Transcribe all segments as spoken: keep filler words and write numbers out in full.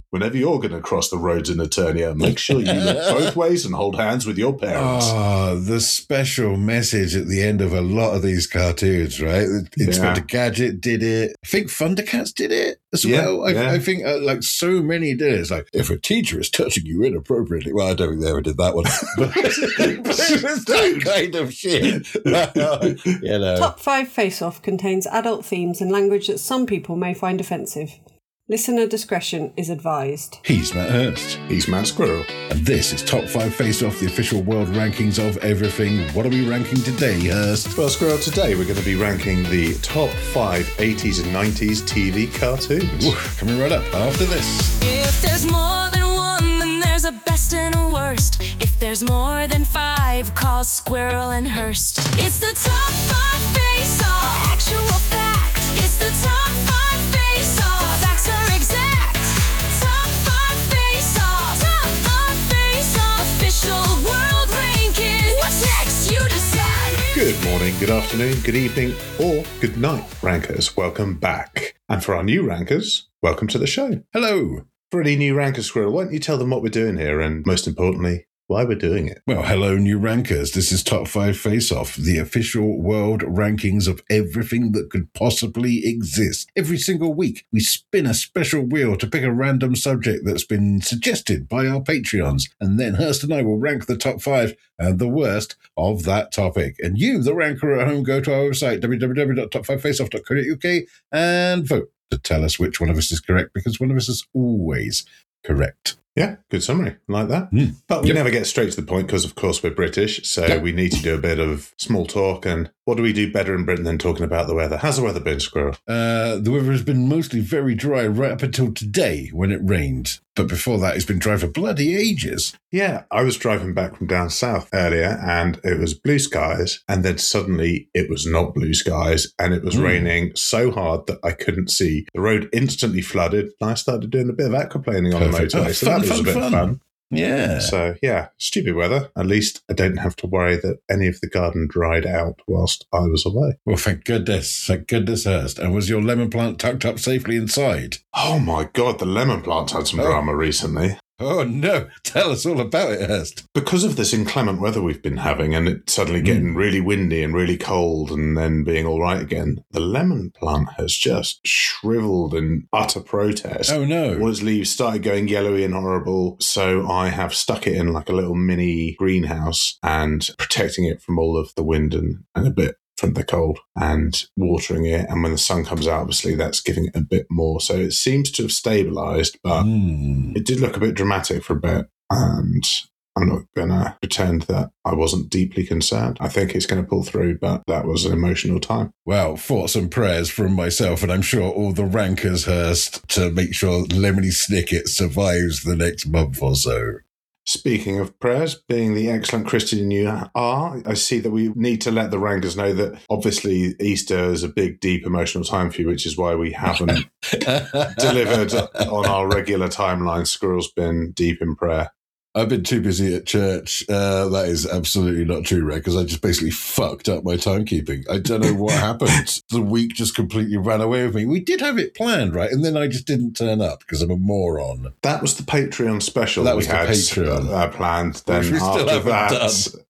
whenever you're going to cross the roads in Eternia, make sure you look both ways and hold hands with your parents. Oh, the special message at the end of a lot of these cartoons, right? Inspector yeah. Gadget did it. I think Thundercats did it as yeah, well. I, yeah. I think uh, like so many did it. It's like, if a teacher is touching you inappropriately, well, I don't think they ever did that one. But it was that kind of shit. You know. Top five Face-Off contains adult themes and language that some people may find offensive. Listener discretion is advised. He's Matt Hurst. He's Matt Squirrel. And this is Top five Face-Off, the official world rankings of everything. What are we ranking today, Hurst? Well, Squirrel, today we're going to be ranking the top five eighties and nineties T V cartoons. Ooh, coming right up after this. If there's more than one, then there's a best and a worst. If there's more than five, call Squirrel and Hurst. It's the top five Face-Off. Actual fact. It's the top five Face-Off. Facts are exact. Top five Face-Off. Top five Face-Off. Official world ranking. What's next? You decide. Good morning, good afternoon, good evening, or good night, rankers. Welcome back. And for our new rankers, welcome to the show. Hello. For any new rankers, Squirrel, why don't you tell them what we're doing here and, most importantly, why we're doing it? Well, hello, new rankers. This is Top five Face-Off, the official world rankings of everything that could possibly exist. Every single week, we spin a special wheel to pick a random subject that's been suggested by our Patreons, and then Hurst and I will rank the top five and the worst of that topic. And you, the ranker at home, go to our website, w w w dot top five face off dot co dot u k, and vote to tell us which one of us is correct, because one of us is always correct. Yeah, good summary. Like that. Mm. But we Yep. never get straight to the point because, of course, we're British. So Yep. we need to do a bit of small talk. And what do we do better in Britain than talking about the weather? How's the weather been, Squirrel? Uh, the weather has been mostly very dry right up until today when it rained. But before that, it's been dry for bloody ages. Yeah, I was driving back from down south earlier and it was blue skies. And then suddenly it was not blue skies and it was Mm. raining so hard that I couldn't see. The road instantly flooded. And I started doing a bit of aquaplaning on Perfect. the motorway. Oh, so fun, that was fun, a bit fun. fun. Yeah. So, yeah, stupid weather. At least I don't have to worry that any of the garden dried out whilst I was away. Well, thank goodness. Thank goodness, Hurst. And was your lemon plant tucked up safely inside? Oh, my God, the lemon plant had some Oh. drama recently. Oh, no. Tell us all about it, Hurst. Because of this inclement weather we've been having and it suddenly getting really windy and really cold and then being all right again, the lemon plant has just shriveled in utter protest. Oh, no. All its leaves started going yellowy and horrible, so I have stuck it in like a little mini greenhouse and protecting it from all of the wind and, and a bit from the cold and watering it. And when the sun comes out, obviously that's giving it a bit more. So it seems to have stabilised, but Mm. it did look a bit dramatic for a bit. And I'm not going to pretend that I wasn't deeply concerned. I think it's going to pull through, but that was an emotional time. Well, thoughts and prayers from myself, and I'm sure all the rankers, Hurst, to make sure Lemony Snicket survives the next month or so. Speaking of prayers, being the excellent Christian you are, I see that we need to let the rankers know that obviously Easter is a big, deep emotional time for you, which is why we haven't delivered on our regular timeline. Squirrel's been deep in prayer. I've been too busy at church. Uh, that is absolutely not true, Red, because I just basically fucked up my timekeeping. I don't know what happened. The week just completely ran away with me. We did have it planned, right? And then I just didn't turn up because I'm a moron. That was the Patreon special That we was the had Patreon. uh, planned. Then Which we still after haven't that,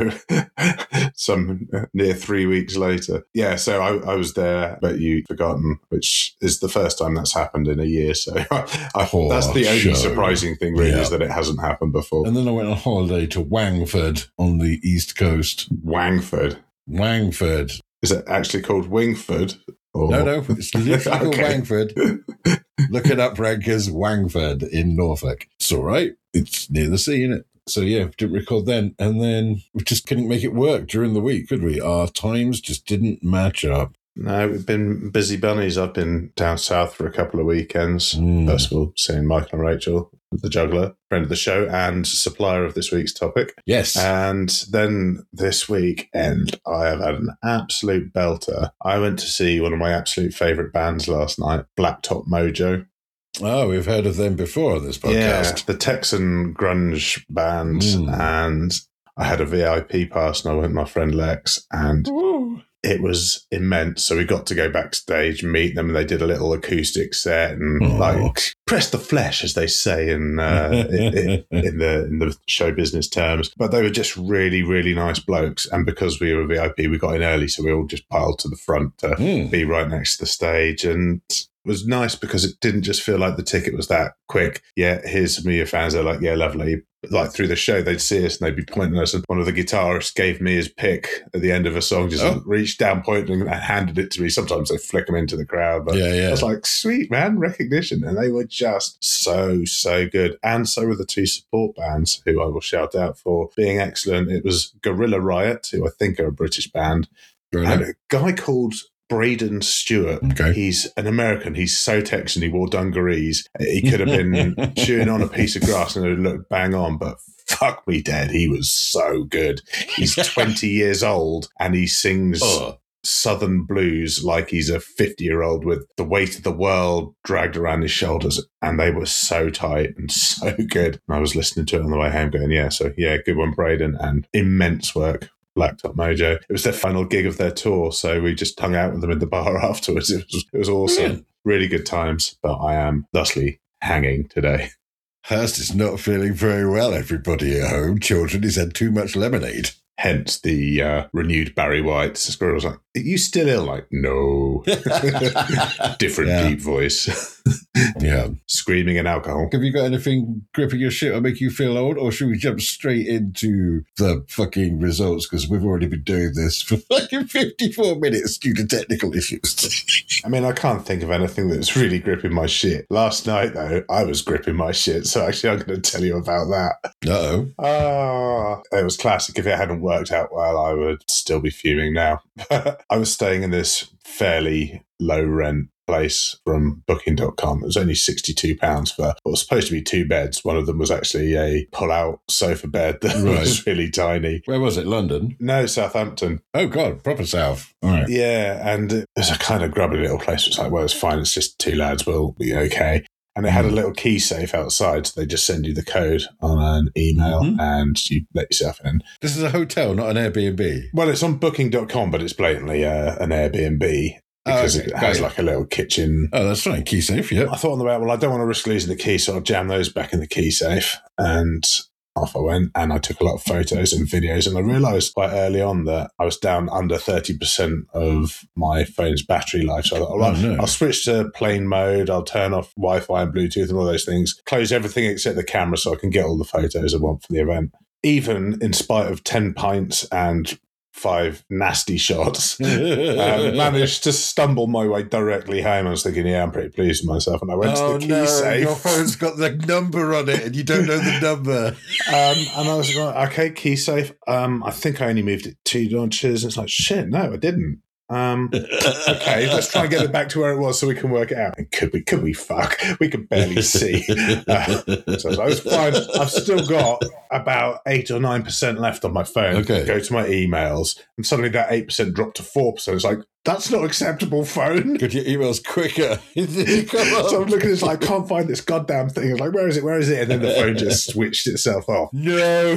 no, some uh, near three weeks later. Yeah, so I, I was there, but you'd forgotten, which is the first time that's happened in a year. So I, I, Oh, that's the only show. surprising thing, really, Yeah. is that it hasn't happened before. And then I went on holiday to Wangford on the East Coast. Wangford. Wangford. Is it actually called Wingford? Or... No, no, it's literally called Okay. Wangford. Look it up, rankers. Wangford in Norfolk. It's all right. It's near the sea, isn't it? So, yeah, didn't record then. And then we just couldn't make it work during the week, could we? Our times just didn't match up. No, we've been busy bunnies. I've been down south for a couple of weekends. Mm. First of all, seeing Michael and Rachel, the juggler, friend of the show, and supplier of this week's topic. Yes. And then this weekend, I have had an absolute belter. I went to see one of my absolute favourite bands last night, Blacktop Mojo. Oh, we've heard of them before on this podcast. Yeah, the Texan grunge band. Mm. And I had a V I P pass and I went with my friend Lex. And Ooh. it was immense. So we got to go backstage, meet them, and they did a little acoustic set and oh. like press the flesh, as they say in, uh, in, in the in the show business terms. But they were just really, really nice blokes. And because we were V I P, we got in early, so we all just piled to the front to mm. be right next to the stage. And it was nice because it didn't just feel like the ticket was that quick. Yeah, here's some of your fans. They're like, yeah, lovely. Like through the show, they'd see us and they'd be pointing at us. And one of the guitarists gave me his pick at the end of a song, just oh. reached down, pointing, and handed it to me. Sometimes they flick them into the crowd. But yeah, yeah. I was like, sweet, man, recognition. And they were just so, so good. And so were the two support bands, who I will shout out for being excellent. It was Gorilla Riot, who I think are a British band, Gorilla. And a guy called Braden Stewart. Okay. He's an American. He's so Texan. He wore dungarees. He could have been chewing on a piece of grass and it looked bang on, but fuck me dead. He was so good. He's twenty years old and he sings oh. Southern blues like he's a fifty-year-old with the weight of the world dragged around his shoulders. And they were so tight and so good. And I was listening to it on the way home going, yeah, so yeah, good one, Braden, and immense work. Blacktop Mojo. It was their final gig of their tour, so we just hung out with them in the bar afterwards. It was, it was awesome. Brilliant. Really good times, but I am thusly hanging today. Hurst is not feeling very well, everybody at home. Children, he's had too much lemonade. Hence the uh, renewed Barry White. Squirrel was like, are you still ill? Like, no. Different yeah. deep voice. Yeah. Screaming and alcohol. Have you got anything gripping your shit or make you feel old? Or should we jump straight into the fucking results? Because we've already been doing this for fucking fifty-four minutes due to technical issues. I mean, I can't think of anything that's really gripping my shit. Last night, though, I was gripping my shit. So actually, I'm going to tell you about that. Uh-oh. Ah, it was classic. If it hadn't worked out well, I would still be fuming now. I was staying in this fairly low rent place from booking dot com. It was only sixty-two pounds for what was supposed to be two beds. One of them was actually a pull-out sofa bed that right. was really tiny. Where was it? London? No, Southampton. Oh, God, proper south. All right. Yeah, and it was a kind of grubby little place. It's like, well, it's fine. It's just two lads. We'll be okay. And it had a little key safe outside, so they just send you the code on an email mm-hmm. and you let yourself in. This is a hotel, not an Airbnb. Well, it's on booking dot com, but it's blatantly uh, an Airbnb because oh, okay. it has like a little kitchen. Oh, that's fine. Key safe, yeah. I thought on the way, well, I don't want to risk losing the key, so I'll jam those back in the key safe. And off I went, and I took a lot of photos and videos, and I realised quite early on that I was down under thirty percent of my phone's battery life. So I thought, all right, oh, no. I'll switch to plane mode, I'll turn off Wi-Fi and Bluetooth and all those things, close everything except the camera so I can get all the photos I want for the event. Even in spite of ten pints and five nasty shots, um, managed to stumble my way directly home. I was thinking, yeah, I'm pretty pleased with myself. And I went oh, to the key no, safe. Your phone's got the number on it and you don't know the number. um, and I was like, okay, key safe. Um, I think I only moved it two notches. And it's like, shit, no, I didn't. Um, okay, let's try and get it back to where it was so we can work it out. And could we, could we fuck? We could barely see. Uh, so I was fine. I've still got about eight or nine percent left on my phone. Okay. Go to my emails, and suddenly that eight percent dropped to four percent. It's like, that's not acceptable, phone. Get your emails quicker. So I'm looking at this, like, I can't find this goddamn thing. I was like, where is it? Where is it? And then the phone just switched itself off. No.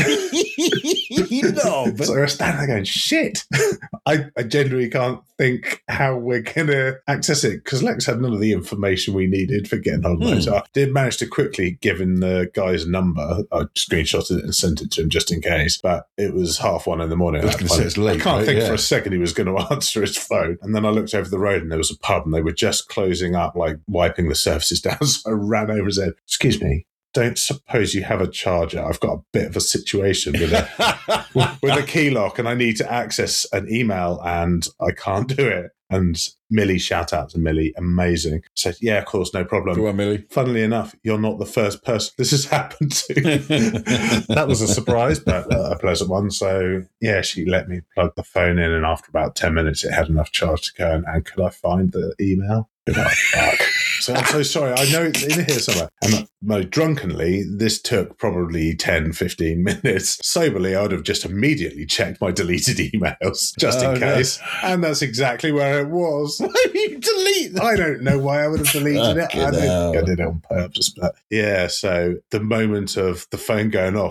No. But- so I was standing there going, shit. I, I genuinely can't think how we're going to access it because Lex had none of the information we needed for getting hold of it. So I did manage to quickly, given the guy's number, I screenshotted it and sent it to him just in case. But it was half one in the morning. I was going to say it's late. I can't right? think yeah. for a second he was going to answer his phone. And then I looked over the road and there was a pub and they were just closing up, like wiping the surfaces down. So I ran over and said, excuse me, don't suppose you have a charger? I've got a bit of a situation with a, with a key lock and I need to access an email and I can't do it. And Millie, shout out to Millie, amazing, said, yeah, of course, no problem. Go on, Millie. Funnily enough, you're not the first person this has happened to. That was a surprise, but uh, a pleasant one. So, yeah, she let me plug the phone in and after about ten minutes, it had enough charge to go. And, and could I find the email? Oh, fuck. So I'm so sorry. I know it's in here somewhere. And no, drunkenly, this took probably ten, fifteen minutes. Soberly, I would have just immediately checked my deleted emails just oh, in case. No. And that's exactly where it was. Why did you delete that? I don't know why I would have deleted it. I, think I did it on purpose. But yeah, so the moment of the phone going off, that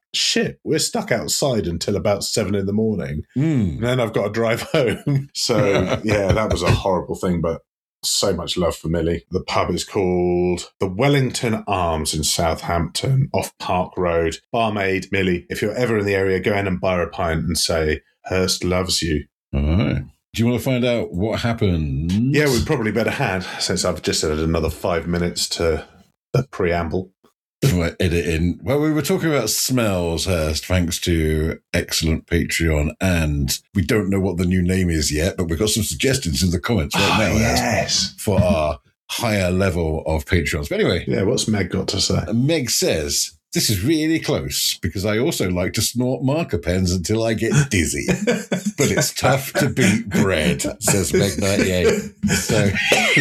shit, we're stuck outside until about seven in the morning. Mm. And then I've got to drive home. So, yeah, that was a horrible thing, but so much love for Millie. The pub is called the Wellington Arms in Southampton, off Park Road. Barmaid, Millie, if you're ever in the area, go in and buy her a pint and say, Hurst loves you. All right. Do you want to find out what happened? Yeah, we probably better had, since I've just added another five minutes to the preamble. We're editing. Well, we were talking about smells, Hurst, thanks to excellent Patreon, and we don't know what the new name is yet, but we've got some suggestions in the comments right oh, now, Hurst, yes. for our higher level of Patreons. But anyway, Yeah, what's Meg got to say? Meg says, this is really close because I also like to snort marker pens until I get dizzy. But it's tough to beat bread, says Meg ninety-eight. So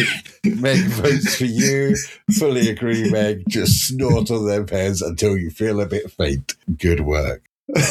Meg votes for you. Fully agree, Meg. Just snort on them pens until you feel a bit faint. Good work.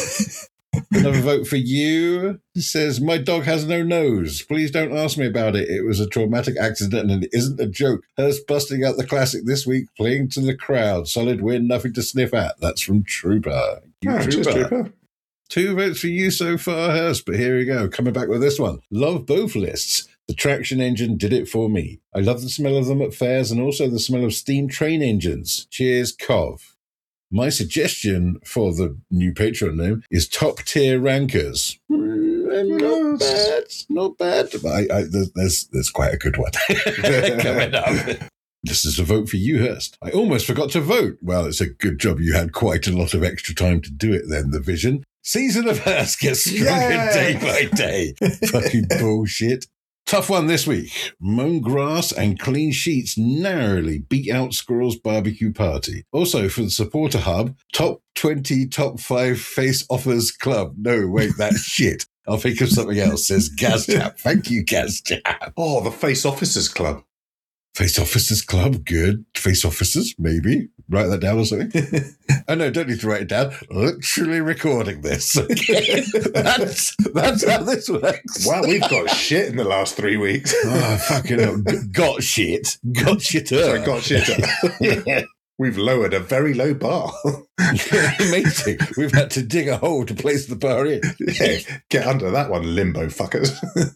Another vote for you. He says, my dog has no nose. Please don't ask me about it. It was a traumatic accident and it isn't a joke. Hurst busting out the classic this week, playing to the crowd. Solid win, nothing to sniff at. That's from Trooper. You, Oh, cheers, Trooper. Trooper. Two votes for you so far, Hurst, but here we go. Coming back with this one. Love both lists. The traction engine did it for me. I love the smell of them at fairs and also the smell of steam train engines. Cheers, Cov. My suggestion for the new Patreon name is Top Tier Rankers. Mm, not bad, not bad. But I, I, there's, there's quite a good one coming up. This is a vote for you, Hurst. I almost forgot to vote. Well, it's a good job you had quite a lot of extra time to do it then, the Vision. Season of Hurst gets stronger Yay! day by day. Fucking bullshit. Tough one this week. Mown grass and clean sheets narrowly beat out Squirrel's barbecue party. Also, for the supporter hub, top twenty, top five face offers club. No, wait, that's shit. I'll think of something else, says Gazchap. Thank you, Gazchap. Oh, the Face Officers Club. Face Officers Club, good. Face Officers, maybe. Write that down or something. Oh, no, don't need to write it down. Literally recording this. Okay? that's, that's how this works. Wow, we've got shit in the last three weeks. Oh, fucking hell. G- got shit. Got shit. Sorry, got shit. Yeah. We've lowered a very low bar. Amazing. We've had to dig a hole to place the bar in. Yeah, get under that one, limbo fuckers.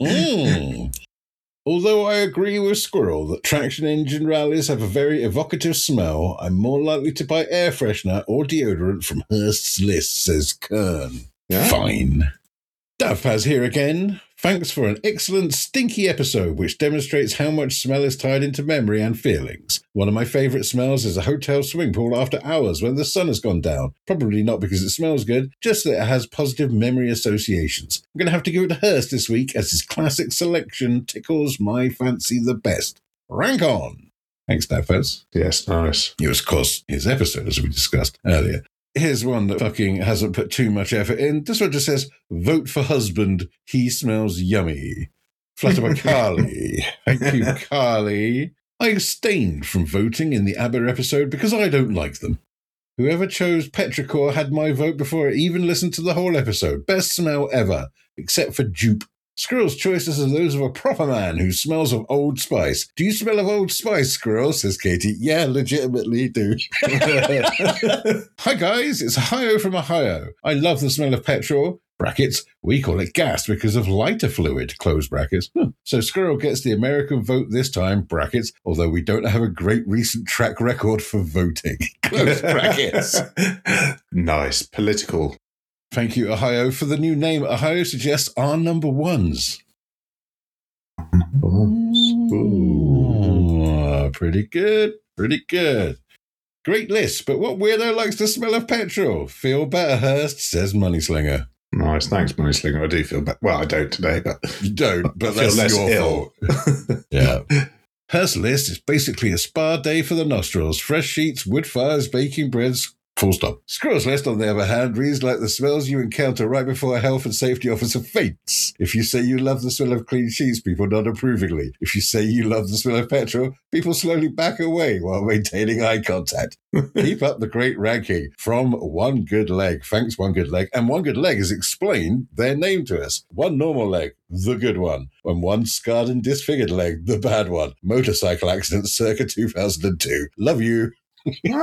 Mm. Although I agree with Squirrel that traction engine rallies have a very evocative smell, I'm more likely to buy air freshener or deodorant from Hurst's list, says Kern. Yeah. Fine. Davpaz here again. Thanks for an excellent stinky episode which demonstrates how much smell is tied into memory and feelings. One of my favourite smells is a hotel swimming pool after hours when the sun has gone down. Probably not because it smells good, just that it has positive memory associations. I'm going to have to give it to Hurst this week as his classic selection tickles my fancy the best. Rank on! Thanks, Davpaz. Yes, nice. It was, of course, his episode, as we discussed earlier. Here's one that fucking hasn't put too much effort in. This one just says, vote for husband. He smells yummy. Flutterby Carly. Thank you, Carly. I abstained from voting in the ABBA episode because I don't like them. Whoever chose Petrichor had my vote before I even listened to the whole episode. Best smell ever, except for Jupe. Squirrel's choices are those of a proper man who smells of Old Spice. Do you smell of Old Spice, Squirrel? Says Katie. Yeah, legitimately do. Hi guys, it's Ohio from Ohio. I love the smell of petrol. Brackets, we call it gas because of lighter fluid, close brackets. Huh. So Squirrel gets the American vote this time, brackets, although we don't have a great recent track record for voting, close brackets. Nice. Political. Thank you, Ohio, for the new name. Ohio suggests our number ones. Ooh, pretty good, pretty good. Great list, but what weirdo likes the smell of petrol? Feel better, Hurst, says Moneyslinger. Nice. Thanks, Money Slinger. I do feel better. Well, I don't today, but You don't, but I feel that's less your ill. fault. Yeah. Hurst list is basically a spa day for the nostrils. Fresh sheets, wood fires, baking breads, full stop. Squirrel's list, on the other hand, reads like the smells you encounter right before a health and safety officer faints. If you say you love the smell of clean sheets, people nod approvingly. If you say you love the smell of petrol, people slowly back away while maintaining eye contact. Keep up the great ranking. From One Good Leg. Thanks, One Good Leg. And One Good Leg has explained their name to us. One normal leg, the good one. And one scarred and disfigured leg, the bad one. Motorcycle accident circa two thousand two. Love you. Oh,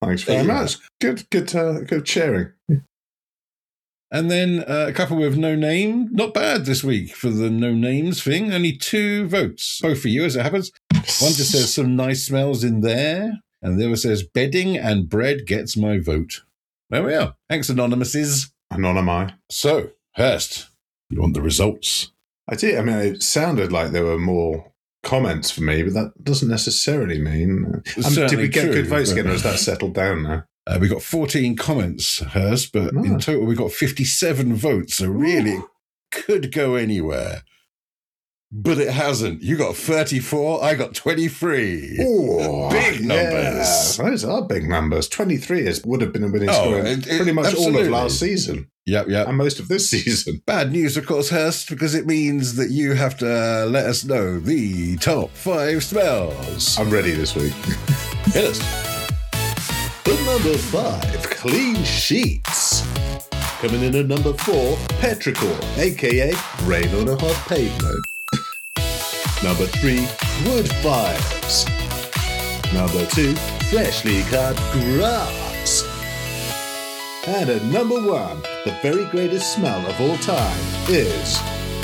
Thanks very Yeah. much. Good, good, uh, good sharing. And then uh, a couple with no name. Not bad this week for the no names thing. Only two votes. Both for you, as it happens. One just says some nice smells in there. And the other says bedding and bread gets my vote. There we are. Thanks, Anonymouses. Anonymi. So, Hurst, you want the results? I did. I mean, it sounded like there were more comments for me, but that doesn't necessarily mean. Um, did certainly we get true, good votes but- again, or has that settled down now? Uh, we got fourteen comments, Hurst, but in Oh. total we got fifty-seven votes. So really, it could go anywhere. But it hasn't. You got thirty-four, I got twenty-three. Oh, Big numbers. Yeah, those are big numbers. twenty-three is, would have been a winning Oh, score in it- it- pretty much all absolutely. of last season Yep, yep. and most of this season. Bad news, of course, Hurst, because it means that you have to let us know the top five smells. I'm ready this week. Hit us. At number five, Clean Sheets. Coming in at number four, Petrichor, aka Rain on a Hot Pavement. Number three, Wood Fires. Number two, Freshly Cut Grass. And at number one, the very greatest smell of all time is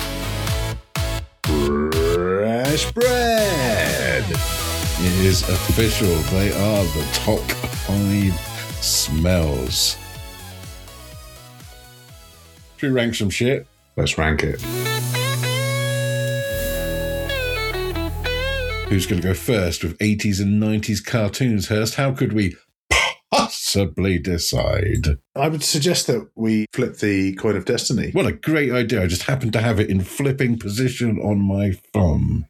fresh bread. It is official. They are the top five smells. Should we rank some shit? Let's rank it. Who's going to go first with eighties and nineties cartoons, Hurst? How could we possibly decide? I would suggest that we flip the coin of destiny. What a great idea. I just happen to have it in flipping position on my thumb.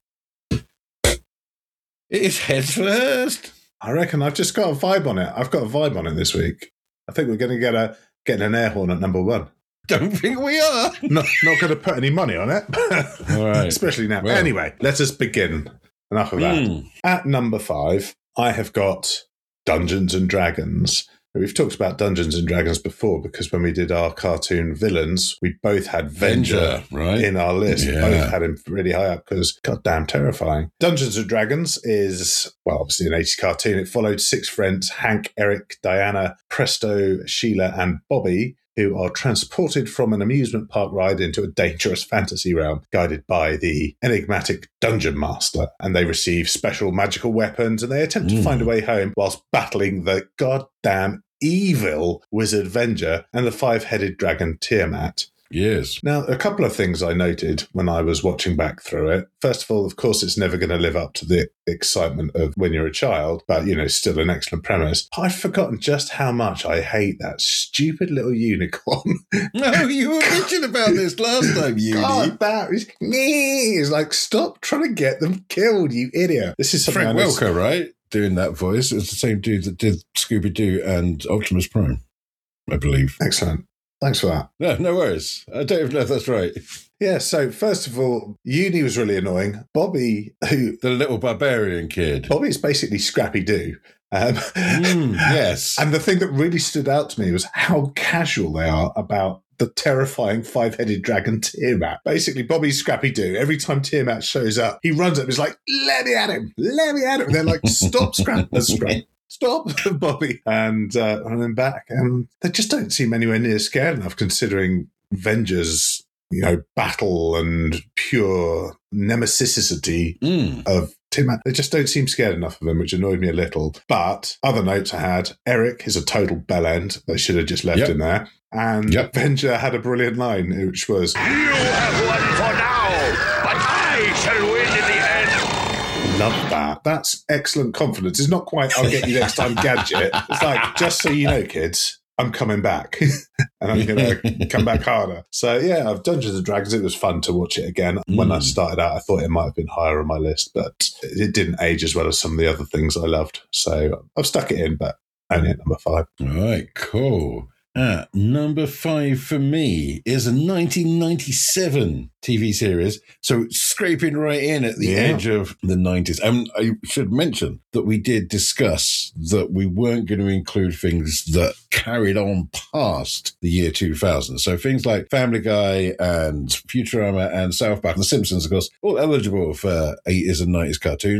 It's heads first. I reckon I've just got a vibe on it. I've got a vibe on it this week. I think we're going to get a get an air horn at number one. Don't think we are. Not not going to put any money on it, All right. especially now. Well. Anyway, let us begin. Enough of that. Mm. At number five, I have got Dungeons and Dragons. We've talked about Dungeons and Dragons before because when we did our cartoon villains, we both had Venger, Venger, right? in our list. Yeah. Both had him really high up because goddamn terrifying. Dungeons and Dragons is, well, obviously an eighties cartoon. It followed six friends, Hank, Eric, Diana, Presto, Sheila, and Bobby, who are transported from an amusement park ride into a dangerous fantasy realm, guided by the enigmatic Dungeon Master. And they receive special magical weapons, and they attempt to Mm. find a way home whilst battling the goddamn evil wizard Venger and the five-headed dragon Tiamat. Yes. Now, a couple of things I noted when I was watching back through it. First of all, of course, it's never going to live up to the excitement of when you're a child, but, you know, still an excellent premise. I've forgotten just how much I hate that stupid little unicorn. No, you were bitching about this last time, you. God, that is... It's like, stop trying to get them killed, you idiot. This is something Frank I know- Welker, right? Doing that voice. It's the same dude that did Scooby-Doo and Optimus Prime, I believe. Excellent. Thanks for that. No, no worries. I don't even know if that's right. Yeah, so first of all, Uni was really annoying. Bobby, who... The little barbarian kid. Bobby's basically Scrappy-Doo. Um, Mm, yes. And the thing that really stood out to me was how casual they are about the terrifying five-headed dragon Tiamat. Basically, Bobby's Scrappy-Doo. Every time Tiamat shows up, he runs up and is like, let me at him, let me at him. And they're like, stop, Scrap, uh, Scrap. Stop, Bobby. And uh, and then back. And they just don't seem anywhere near scared enough considering Venger's, you know, battle and pure nemesisicity Mm. of Tiamat. They just don't seem scared enough of him, which annoyed me a little. But other notes I had, Eric is a total bellend. They should have just left Yep. in there. And Yep. Venger had a brilliant line, which was, You have won for now, but I shall win in the end. love that. That's excellent confidence. It's not quite, I'll get you next time, gadget. It's like, just so you know, kids, I'm coming back. And I'm going to come back harder. So, yeah, I've Dungeons and Dragons. It was fun to watch it again. When I Mm. started out, I thought it might have been higher on my list, but it didn't age as well as some of the other things I loved. So I've stuck it in, but only at number five. All right, cool. At number five for me is a nineteen ninety-seven T V series. So scraping right in at the Yeah. edge of the nineties. And I should mention that we did discuss that we weren't going to include things that carried on past the year two thousand. So things like Family Guy and Futurama and South Park and The Simpsons, of course, all eligible for eighties and nineties cartoons.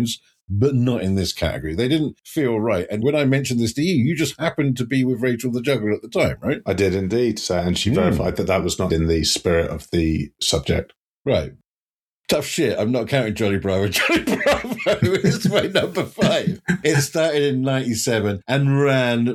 but not in this category. They didn't feel right. And when I mentioned this to you, you just happened to be with Rachel the Juggler at the time, right? I did indeed. So, and she Mm. verified that that was not in the spirit of the subject. Right. Tough shit. I'm not counting Johnny Bravo. Johnny Bravo is my number five. It started in ninety-seven and ran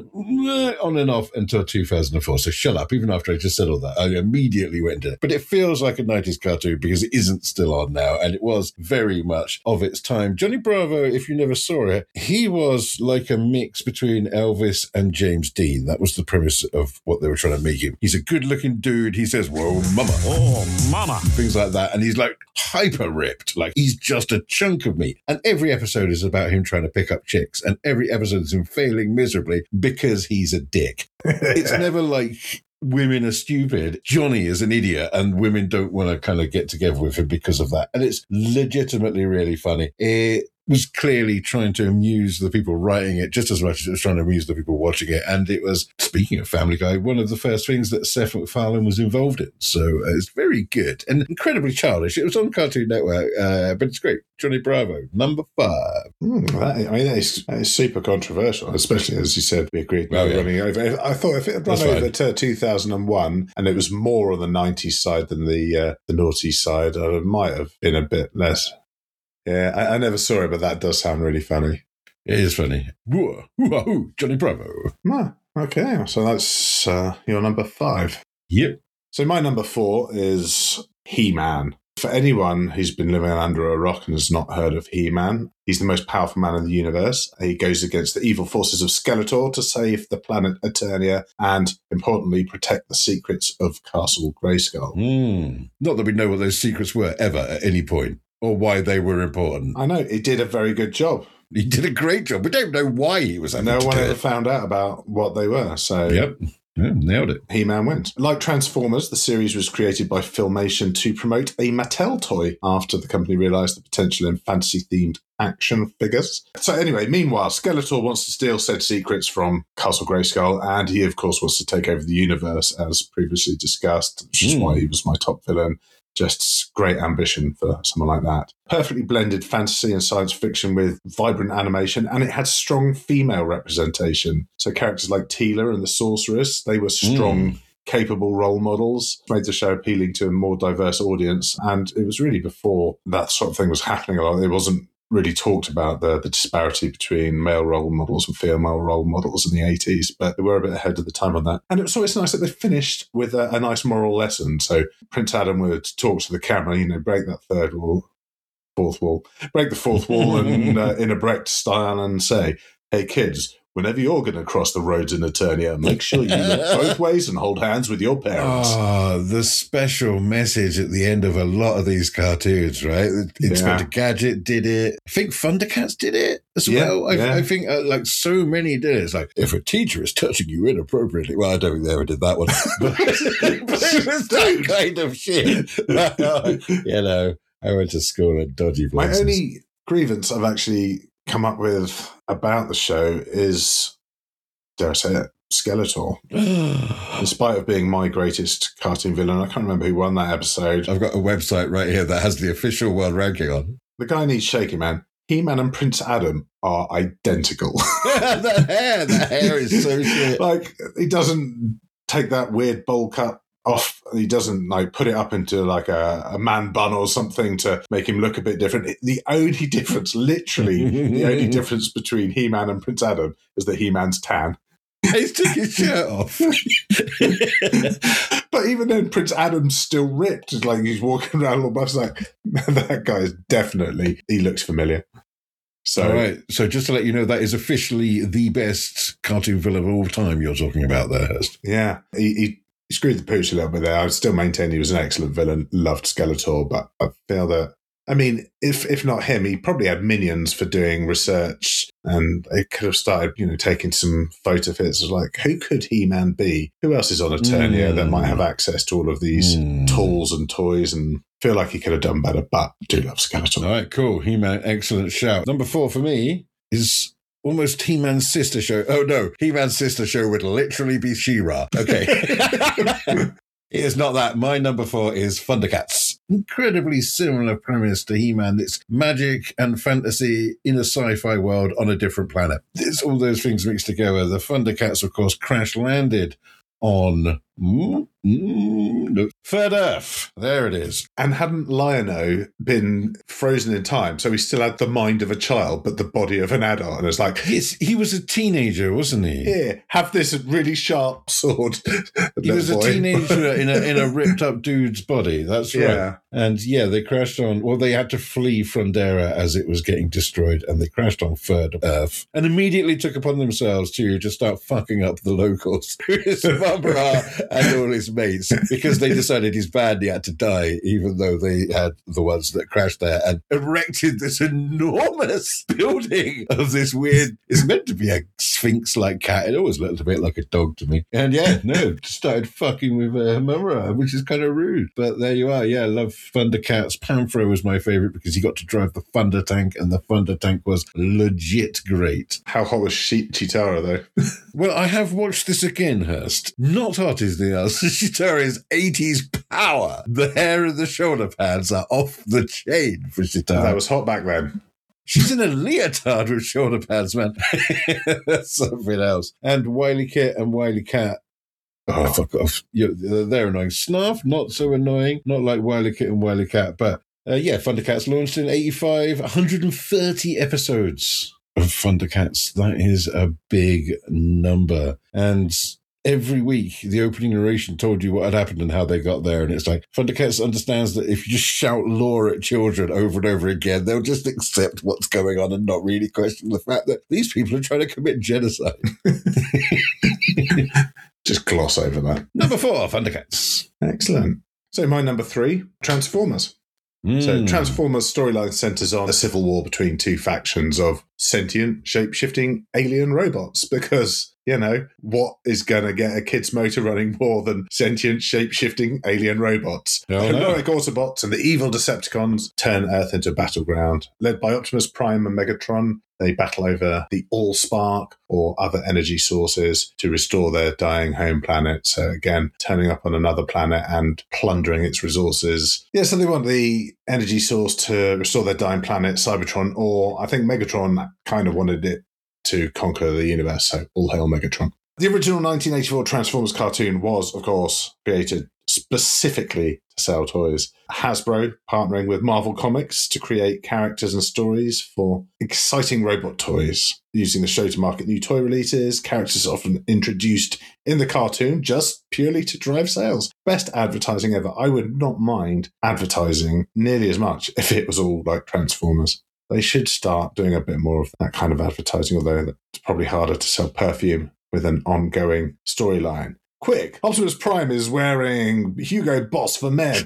on and off until two thousand four. So shut up. Even after I just said all that, I immediately went into it. But it feels like a nineties cartoon because it isn't still on now. And it was very much of its time. Johnny Bravo, if you never saw it, he was like a mix between Elvis and James Dean. That was the premise of what they were trying to make him. He's a good looking dude. He says, whoa, mama. Oh, mama. Things like that. And he's like hyper ripped. Like he's just a chunk of meat. And every episode is about him trying to pick up chicks. And every episode is him failing miserably because he's a dick. It's never like women are stupid. Johnny is an idiot and women don't want to kind of get together with him because of that. And it's legitimately really funny. It was clearly trying to amuse the people writing it just as much as it was trying to amuse the people watching it. And it was, speaking of Family Guy, one of the first things that Seth MacFarlane was involved in. So uh, it's very good and incredibly childish. It was on Cartoon Network, uh, but it's great. Johnny Bravo, number five. Mm, that, I mean, that is, that is super controversial, especially as you said, we agreed Oh, yeah. running over. I thought if it had run That's over fine. to two thousand one and it was more on the nineties side than the uh, the naughty side, I might have been a bit less. Yeah, I, I never saw it, but that does sound really funny. It is funny. Whoa, whoa, Johnny Bravo. Ah, okay, so that's uh, your number five. Yep. So my number four is He-Man. For anyone who's been living under a rock and has not heard of He-Man, he's the most powerful man in the universe. He goes against the evil forces of Skeletor to save the planet Eternia and, importantly, protect the secrets of Castle Grayskull. Mm. Not that we know what those secrets were ever at any point or why they were important. I know, he did a very good job. He did a great job. We don't know why he was having No to one do ever it. found out about what they were, so... Yep. Yeah, nailed it. He-Man wins. Like Transformers, the series was created by Filmation to promote a Mattel toy after the company realised the potential in fantasy-themed action figures. So anyway, meanwhile, Skeletor wants to steal said secrets from Castle Grayskull, and he, of course, wants to take over the universe, as previously discussed, which is Mm. why he was my top villain. Just great ambition for someone like that. Perfectly blended fantasy and science fiction with vibrant animation, and it had strong female representation. So characters like Teela and the Sorceress, they were strong, Mm. capable role models, made the show appealing to a more diverse audience. And it was really before that sort of thing was happening a lot. It wasn't really talked about the, the disparity between male role models and female role models in the eighties, but they were a bit ahead of the time on that. And it was always nice that they finished with a, a nice moral lesson. So Prince Adam would talk to the camera, you know, break that third wall, fourth wall, break the fourth wall and uh, in a Brecht style and say, hey kids, whenever you're going to cross the roads in Eternia, make sure you look both ways and hold hands with your parents. Oh, the special message at the end of a lot of these cartoons, right? Inspector Gadget did it. I think Thundercats did it as Yeah, well. I, yeah. I think uh, like so many did it. It's like, if a teacher is touching you inappropriately, well, I don't think they ever did that one. But, but it was that kind of shit. You know, I went to school at dodgy My places. only grievance I've actually come up with about the show is, dare I say it, Skeletor. In spite of being my greatest cartoon villain, I can't remember who won that episode. I've got a website right here that has the official world ranking on. The guy needs shaking, man. He-Man and Prince Adam are identical. The hair, the hair is so shit. Like, he doesn't take that weird bowl cut off. He doesn't like put it up into like a, a man bun or something to make him look a bit different. It- the only difference, literally, the only difference between He-Man and Prince Adam is that He-Man's tan. He's took his shirt off. But even then, Prince Adam's still ripped. It's like he's walking around all buff. Like, that guy is definitely, he looks familiar. So, All right. So just to let you know, that is officially the best cartoon villain of all time you're talking about there, Hurst. yeah, he, he he screwed the pooch a little bit there. I still maintain he was an excellent villain, loved Skeletor, but I feel that, I mean, if if not him, he probably had minions for doing research, and they could have started, you know, taking some photo fits of like, who could He-Man be? Who else is on Eternia Mm. that might have access to all of these Mm. tools and toys? And feel like he could have done better, but I do love Skeletor. All right, cool. He-Man, excellent shout. Number four for me is almost He-Man's sister show. Oh, no. He-Man's sister show would literally be She-Ra. Okay. It is not that. My number four is Thundercats. incredibly similar premise to He-Man. It's magic and fantasy in a sci-fi world on a different planet. It's all those things mixed together. The Thundercats, of course, crash-landed on mm, mm, no, Third Earth. There it is. And hadn't Lion-O been frozen in time? So he still had the mind of a child, but the body of an adult. And it's like, Yes, he was a teenager, wasn't he? here, have this really sharp sword. He was a boy. teenager in a in a ripped up dude's body. That's right. Yeah. And yeah, they crashed on. Well, they had to flee Frontera as it was getting destroyed, and they crashed on Third Earth, and immediately took upon themselves to just start fucking up the locals, Barbara and all his mates, because they decided his band had to die, even though they had the ones that crashed there, and erected this enormous building of this weird. It's meant to be a sphinx-like cat. It always looked a bit like a dog to me. And yeah, no, started fucking with uh, Mumra, which is kind of rude. But there you are. Yeah, I love Thundercats. Panthro was my favourite because he got to drive the Thunder Tank, and the Thunder Tank was legit great. How hot was she- Chitara, though? Well, I have watched this again, Hurst. Not hot is the answer. Chitara's eighties power. The hair and the shoulder pads are off the chain for Chitara. That was hot back then. She's in a leotard with shoulder pads, man. That's something else. And Wily Kit and Wily Cat. Oh, fuck off. You're, they're annoying. Snarf, not so annoying. Not like Wily Kit and Wily Cat. But uh, yeah, Thundercats launched in eighty-five. one hundred thirty episodes of Thundercats. That is a big number. And every week, the opening narration told you what had happened and how they got there. And it's like, Thundercats understands that if you just shout lore at children over and over again, they'll just accept what's going on and not really question the fact that these people are trying to commit genocide. Just gloss over that. Number four, Thundercats. Excellent. So my number three, Transformers. Mm. So Transformers storyline centers on a civil war between two factions of sentient, shape-shifting alien robots because, you know, what is going to get a kid's motor running more than sentient, shape-shifting alien robots? Oh, no. Heroic Autobots and the evil Decepticons turn Earth into a battleground. Led by Optimus Prime and Megatron, they battle over the Allspark or other energy sources to restore their dying home planet. So again, turning up on another planet and plundering its resources. Yeah, so they want the energy source to restore their dying planet, Cybertron, or I think Megatron kind of wanted it to conquer the universe. So all hail Megatron. The original nineteen eighty-four Transformers cartoon was, of course, created specifically to sell toys. Hasbro partnering with Marvel Comics to create characters and stories for exciting robot toys. Using the show to market new toy releases, characters are often introduced in the cartoon just purely to drive sales. Best advertising ever. I would not mind advertising nearly as much if it was all like Transformers. They should start doing a bit more of that kind of advertising, although it's probably harder to sell perfume with an ongoing storyline. Quick, Optimus Prime is wearing Hugo Boss for men.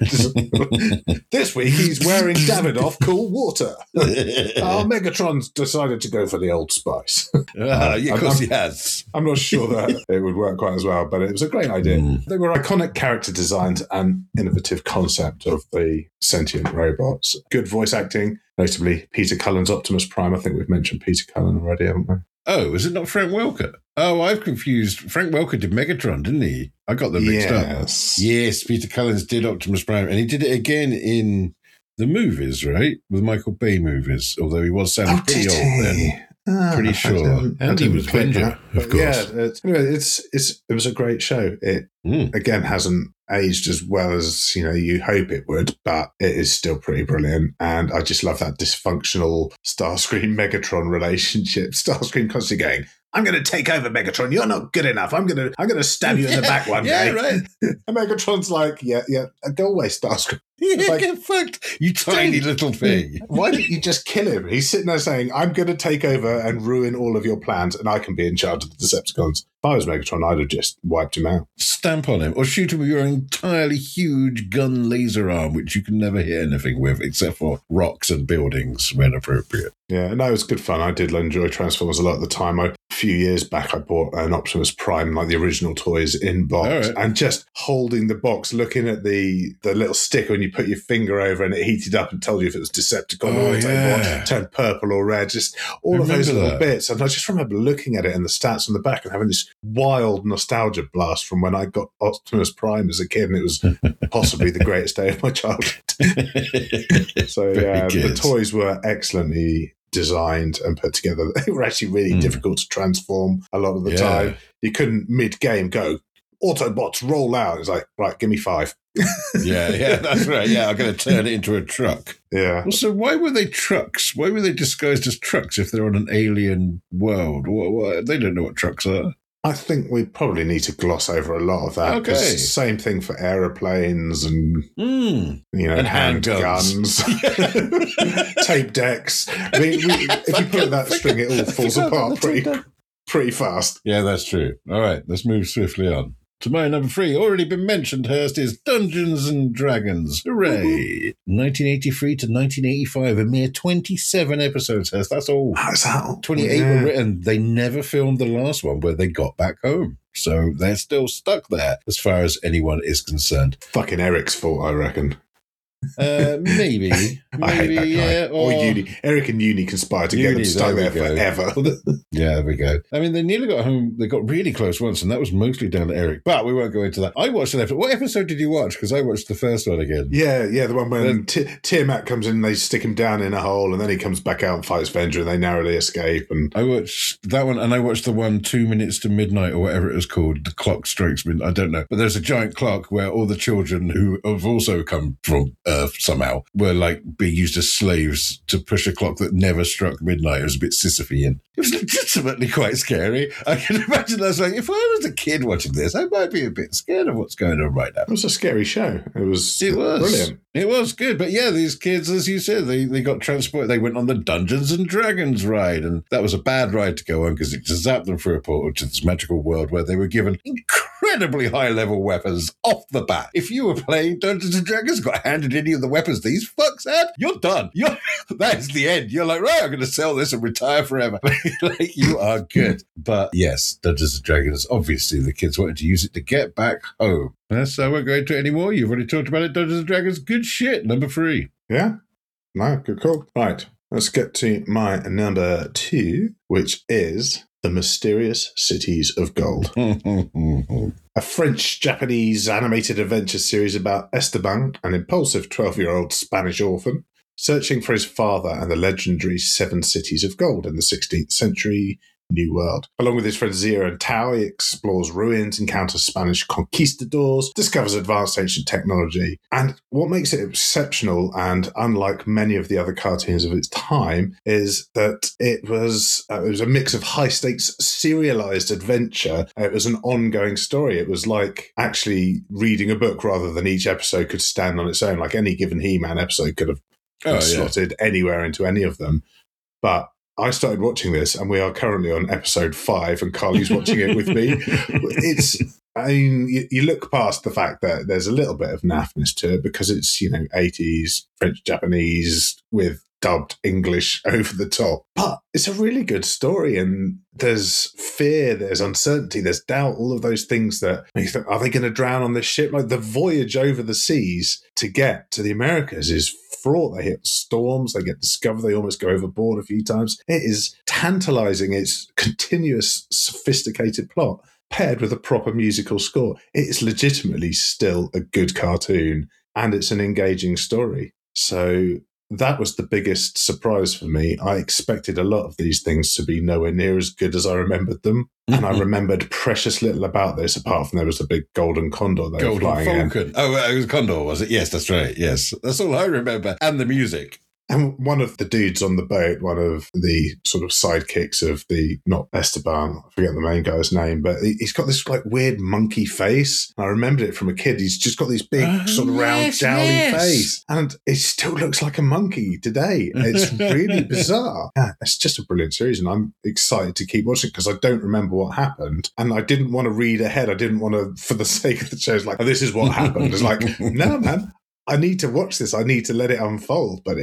This week he's wearing Davidoff Cool Water. Our Megatron's decided to go for the Old Spice. Uh, yeah, of course I'm, he has. I'm not sure that it would work quite as well, but it was a great idea. Mm. They were iconic character designs and innovative concept of the sentient robots. Good voice acting, notably Peter Cullen's Optimus Prime. I think we've mentioned Peter Cullen already, haven't we? Oh, is it not Frank Welker? Oh, I've confused. Frank Welker did Megatron, didn't he? I got them mixed yes. up. Yes, Peter Cullens did Optimus Prime, and he did it again in the movies, right? With Michael Bay movies, although he was sounding oh, pretty old then. Oh, pretty sure. And he was Venger, of course. Yeah, it's, anyway, it's, it's, it was a great show. It, mm. again, hasn't aged as well as, you know, you hope it would, but it is still pretty brilliant. And I just love that dysfunctional Starscream Megatron relationship. Starscream constantly going, I'm going to take over, Megatron. You're not good enough. I'm going to I'm going to stab you in the back one yeah, day. Right. And Megatron's like, yeah, yeah, go away, Starscream. Yeah, like, get fucked, you tiny little thing. Why don't you just kill him? He's sitting there saying, I'm going to take over and ruin all of your plans, and I can be in charge of the Decepticons. If I was Megatron, I'd have just wiped him out. Stamp on him, or shoot him with your entirely huge gun laser arm, which you can never hit anything with, except for rocks and buildings when appropriate. Yeah, no, it was good fun. I did enjoy Transformers a lot at the time. I few years back, I bought an Optimus Prime, like the original toys in box, right. and just holding the box, looking at the, the little sticker when you put your finger over and it heated up and told you if it was Decepticon Oh, or yeah. turned purple or red, just all I of those remember little that. bits. And I just remember looking at it and the stats on the back and having this wild nostalgia blast from when I got Optimus Prime as a kid, and it was possibly the greatest day of my childhood. So Very yeah, the good. toys were excellently designed and put together. They were actually really Mm. difficult to transform a lot of the Yeah. time. You couldn't mid-game go, Autobots roll out. It's like, right, give me five. Yeah, yeah, that's right. Yeah, I'm going to turn it into a truck. Yeah. Well, so why were they trucks? Why were they disguised as trucks if they're on an alien world? What, what, they don't know what trucks are. I think we probably need to gloss over a lot of that. 'cause Okay. Same thing for aeroplanes and, Mm. you know, And handguns, handguns. tape decks. I mean, we, if you pull that string, it all falls apart pretty, pretty fast. Yeah, that's true. All right, let's move swiftly on. To my number three, already been mentioned, Hurst, is Dungeons and Dragons. Hooray! nineteen eighty-three to nineteen eighty-five, a mere twenty-seven episodes, Hurst. That's all. How's that? twenty-eight Yeah. were written. They never filmed the last one where they got back home. So they're still stuck there as far as anyone is concerned. Fucking Eric's fault, I reckon. Uh, maybe. maybe, I hate that guy. yeah. Or Uni. Eric and Uni conspired to get Uni, them stuck there there, we go. forever. Well, the- yeah, there we go. I mean, they nearly got home. They got really close once, and that was mostly down to Eric. But we won't go into that. I watched an episode. What episode did you watch? Because I watched the first one again. Yeah, yeah, the one when Then- T- Tiamat comes in, they stick him down in a hole, and then he comes back out and fights Vendra, and they narrowly escape. And I watched that one, and I watched the one two minutes to midnight or whatever it was called. The clock strikes midnight. I don't know, but there's a giant clock where all the children who have also come from Earth somehow were like being used as slaves to push a clock that never struck midnight. It was a bit Sisyphean. It was legitimately quite scary. I can imagine that's like, if I was a kid watching this, I might be a bit scared of what's going on right now. it was a scary show. It was, It was brilliant. It was good, but yeah, these kids, as you said, they, they got transported. They went on the Dungeons and Dragons ride, and that was a bad ride to go on because it just zapped them through a portal to this magical world where they were given incredibly high level weapons off the bat. If you were playing Dungeons and Dragons, got handed any of the weapons these fucks had, you're done. You're that is the end. You're like, right, I'm going to sell this and retire forever. Like, you are good. But yes, Dungeons and Dragons. Obviously, the kids wanted to use it to get back home. Uh, So I won't go into it anymore. You've already talked about it. Dungeons and Dragons, good shit. Number three. Yeah. No, good call. Right. Let's get to my number two, which is The Mysterious Cities of Gold. A French-Japanese animated adventure series about Esteban, an impulsive twelve-year-old Spanish orphan, searching for his father and the legendary Seven Cities of Gold in the sixteenth century New World. Along with his friends Zero and Tao, he explores ruins, encounters Spanish conquistadors, discovers advanced ancient technology. And what makes it exceptional, and unlike many of the other cartoons of its time, is that it was uh, it was a mix of high-stakes serialized adventure. It was an ongoing story. It was like actually reading a book rather than each episode could stand on its own. Like any given He-Man episode could have Oh, yeah. slotted anywhere into any of them. But I started watching this, and we are currently on episode five, and Carly's watching it with me. It's, I mean, you, you look past the fact that there's a little bit of naffness to it because it's, you know, eighties, French, Japanese with dubbed English over the top. But it's a really good story, and there's fear, there's uncertainty, there's doubt, all of those things that make you think, are they going to drown on this ship? Like the voyage over the seas to get to the Americas is fraught. They hit storms, they get discovered, they almost go overboard a few times. It is tantalizing. It's continuous, sophisticated plot paired with a proper musical score. It is legitimately still a good cartoon, and it's an engaging story. So that was the biggest surprise for me. I expected a lot of these things to be nowhere near as good as I remembered them. And I remembered precious little about this, apart from there was a big golden condor they were Golden flying in. Falcon. Oh, uh, it was Condor, was it? Yes, that's right. Yes. That's all I remember. And the music. And one of the dudes on the boat, one of the sort of sidekicks of the, not Esteban, I forget the main guy's name, but he- he's got this like weird monkey face. I remembered it from a kid. He's just got this big Oh, sort of round yes, jowly yes. face. And it still looks like a monkey today. It's really bizarre. Yeah, it's just a brilliant series, and I'm excited to keep watching because I don't remember what happened. And I didn't want to read ahead. I didn't want to, for the sake of the show, it's like, oh, this is what happened. It's like, no, man. I need to watch this. I need to let it unfold, but it's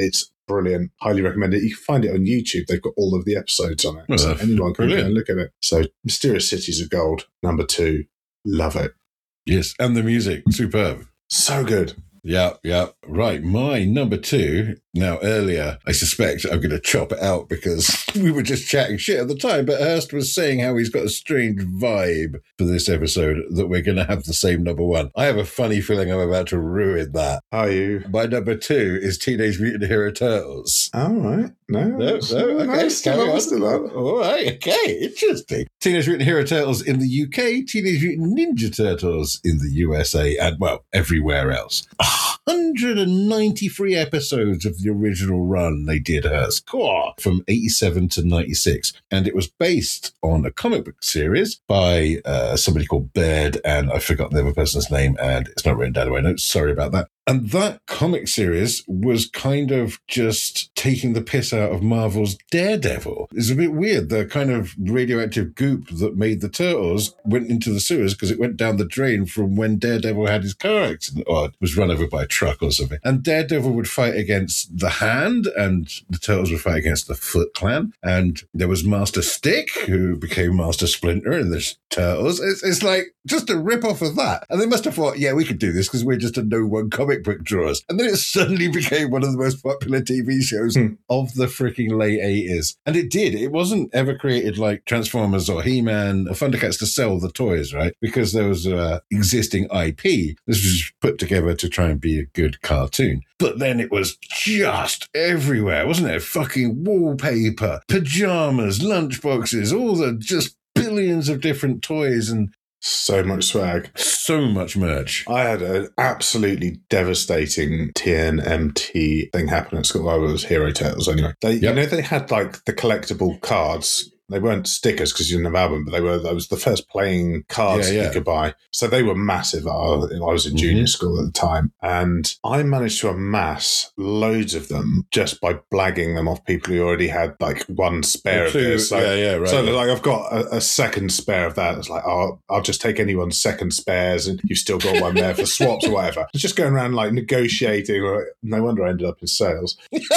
brilliant. Highly recommend it. You can find it on YouTube. They've got all of the episodes on it. Well, so anyone can go brilliant. and look at it. So Mysterious Cities of Gold, number two. Love it. Yes, and the music, superb. So good. Yeah, yeah. Right, my number two. Now, earlier, I suspect I'm going to chop it out because we were just chatting shit at the time, but Hurst was saying how he's got a strange vibe for this episode that we're going to have the same number one. I have a funny feeling I'm about to ruin that. Are you? My number two is Teenage Mutant Hero Turtles. All right. No, No, no, okay, no, still carry on, on. still on. All right, okay, interesting. Teenage Mutant Hero Turtles in the U K, Teenage Mutant Ninja Turtles in the U S A, and, well, everywhere else. one hundred ninety-three episodes of the original run they did, Hurst, from eighty-seven to ninety-six. And it was based on a comic book series by uh, somebody called Baird, and I forgot the other person's name, and it's not written down in my notes. Sorry about that. And that comic series was kind of just taking the piss out of Marvel's Daredevil. It's a bit weird. The kind of radioactive goop that made the Turtles went into the sewers because it went down the drain from when Daredevil had his car accident or was run over by a truck or something. And Daredevil would fight against the Hand, and the Turtles would fight against the Foot Clan. And there was Master Stick, who became Master Splinter in the Turtles. It's, it's like just a rip-off of that. And they must have thought, yeah, we could do this because we're just a no-one comic book drawers. And then it suddenly became one of the most popular T V shows Hmm. of the freaking late eighties. And it did. It wasn't ever created like Transformers or He-Man or Thundercats to sell the toys, right? Because there was uh, existing I P. This was put together to try and be a good cartoon. But then it was just everywhere, wasn't it? Fucking wallpaper, pajamas, lunchboxes, all the just billions of different toys and So much swag. so much merch. I had an absolutely devastating T N M T thing happen at school. Well, it was Hero Turtles anyway. They, Yep. You know, they had like the collectible cards. They weren't stickers because you didn't have album, but they were. That was the first playing cards Yeah, yeah. you could buy. So they were massive. I, I was in junior Mhm. school at the time, and I managed to amass loads of them just by blagging them off people who already had like one spare of Two- this. So, yeah, yeah, right. so yeah. like I've got a, a second spare of that. It's like, oh, I'll just take anyone's second spares, and you've still got one there for swaps or whatever. It's just going around like negotiating. No wonder I ended up in sales.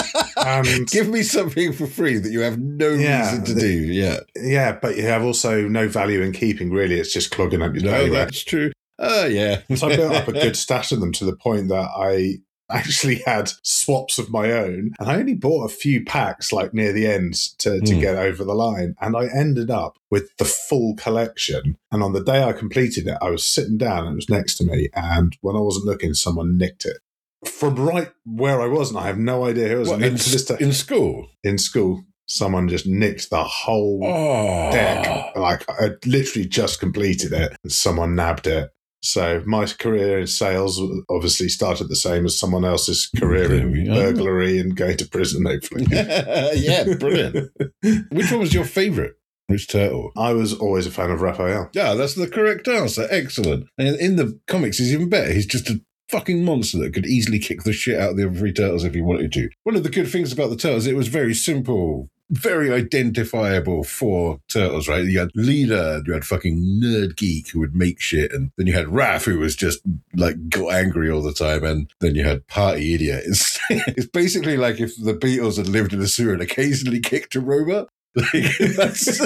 And Give me something for free that you have no Yeah, reason to the- do. Yeah. yeah, but you have also no value in keeping. Really, it's just clogging up your No, pay rate. that's true. Oh, yeah. So I built up a good stash of them to the point that I actually had swaps of my own, and I only bought a few packs like near the end to, to Hmm. get over the line, and I ended up with the full collection. And on the day I completed it, I was sitting down and it was next to me, and when I wasn't looking, someone nicked it from right where I was, and I have no idea who it was. What, And in, to this day- in school? in school, someone just nicked the whole Oh. deck. Like I literally just completed it and someone nabbed it. So my career in sales obviously started the same as someone else's career There we in are. burglary and going to prison, hopefully. Yeah, brilliant. Which one was your favourite? Which turtle? I was always a fan of Raphael. Yeah, that's the correct answer. Excellent. And in the comics, he's even better. He's just a fucking monster that could easily kick the shit out of the other three turtles if he wanted to. One of the good things about the turtles, it was very simple, very identifiable for turtles, right? You had Leader, you had fucking Nerd Geek who would make shit, and then you had Raph who was just like got angry all the time, and then you had Party Idiot. It's, it's basically like if the Beatles had lived in a sewer and occasionally kicked a robot. Like, that's,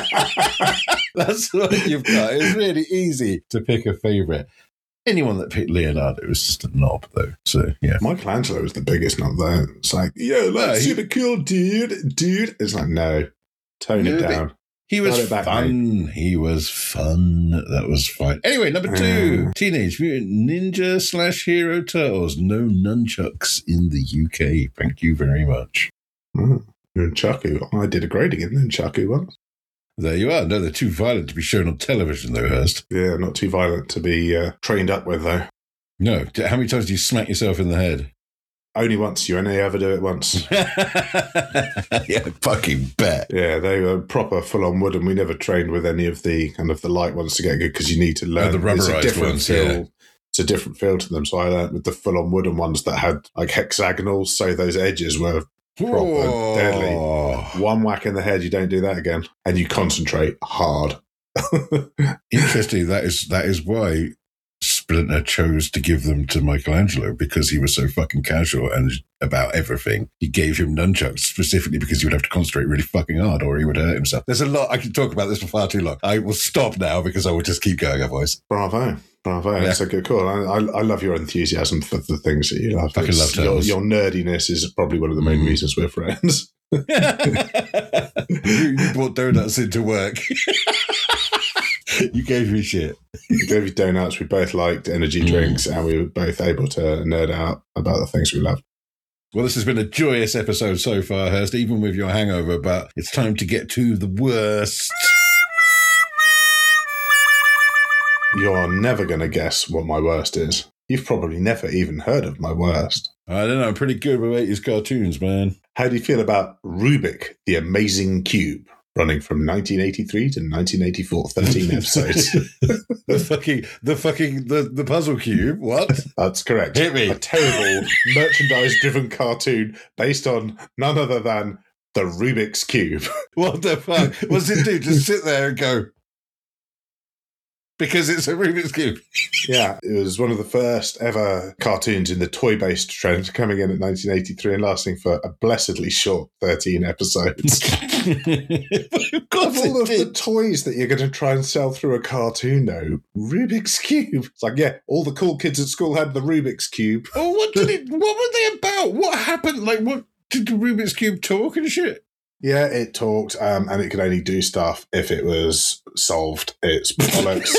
that's what you've got. It's really easy to pick a favourite. Anyone that picked Leonardo was just a knob, though. So, yeah. Michelangelo was the biggest knob though. It's like, yo, No, like he- super cool, dude, dude. It's like, no, tone No, it but- down. He was Got it back, fun. He was fun. That was fine. Anyway, number two, Uh. Teenage Mutant Ninja slash Hero Turtles. No nunchucks in the U K. Thank you very much. Mm. Nunchaku. I did a grading in Nunchaku once. There you are. No, they're too violent to be shown on television, though, Hurst. Yeah, not too violent to be uh, trained up with though. No. How many times do you smack yourself in the head? Only once. You only ever do it once. Yeah, fucking bet. Yeah, they were proper full-on wood, and we never trained with any of the kind of the light ones to get good because you need to learn. Oh, the it's a rubberized different ones, feel. yeah. It's a different feel to them. So I learned with the full-on wooden ones that had like hexagonals, so those edges were proper deadly. One whack in the head, you don't do that again, and you concentrate hard. Interesting. That is that is why Splinter chose to give them to Michelangelo because he was so fucking casual and about everything. He gave him nunchucks specifically because he would have to concentrate really fucking hard or he would hurt himself. There's a lot. I could talk about this for far too long. I will stop now because I will just keep going otherwise. Bravo. Bravo. Yeah. That's a good call. I, I, I love your enthusiasm for the things that you love. Fucking love your, your nerdiness is probably one of the main mm. reasons we're friends. you, you brought donuts into work. You gave me shit. You gave me donuts. We both liked energy drinks mm. and we were both able to nerd out about the things we loved. Well, this has been a joyous episode so far, Hurst, even with your hangover, but it's time to get to the worst. You're never going to guess what my worst is. You've probably never even heard of my worst. I don't know. I'm pretty good with eighties cartoons, man. How do you feel about Rubik, the Amazing Cube, running from nineteen eighty-three to nineteen eighty-four, thirteen episodes? the fucking, the fucking, the, the puzzle cube. What? That's correct. Hit me. A terrible merchandise-driven cartoon based on none other than the Rubik's Cube. What the fuck? What's it do? Just sit there and go, because it's a Rubik's Cube. Yeah, it was one of the first ever cartoons in the toy-based trend, coming in at nineteen eighty-three and lasting for a blessedly short thirteen episodes. Of course of all of did. the toys that you're going to try and sell through a cartoon, though, Rubik's Cube. It's like, yeah, all the cool kids at school had the Rubik's Cube. Oh, what did it? What were they about? What happened? Like, what did the Rubik's Cube talk and shit? Yeah, it talked, um, and it could only do stuff if it was solved. It's bollocks.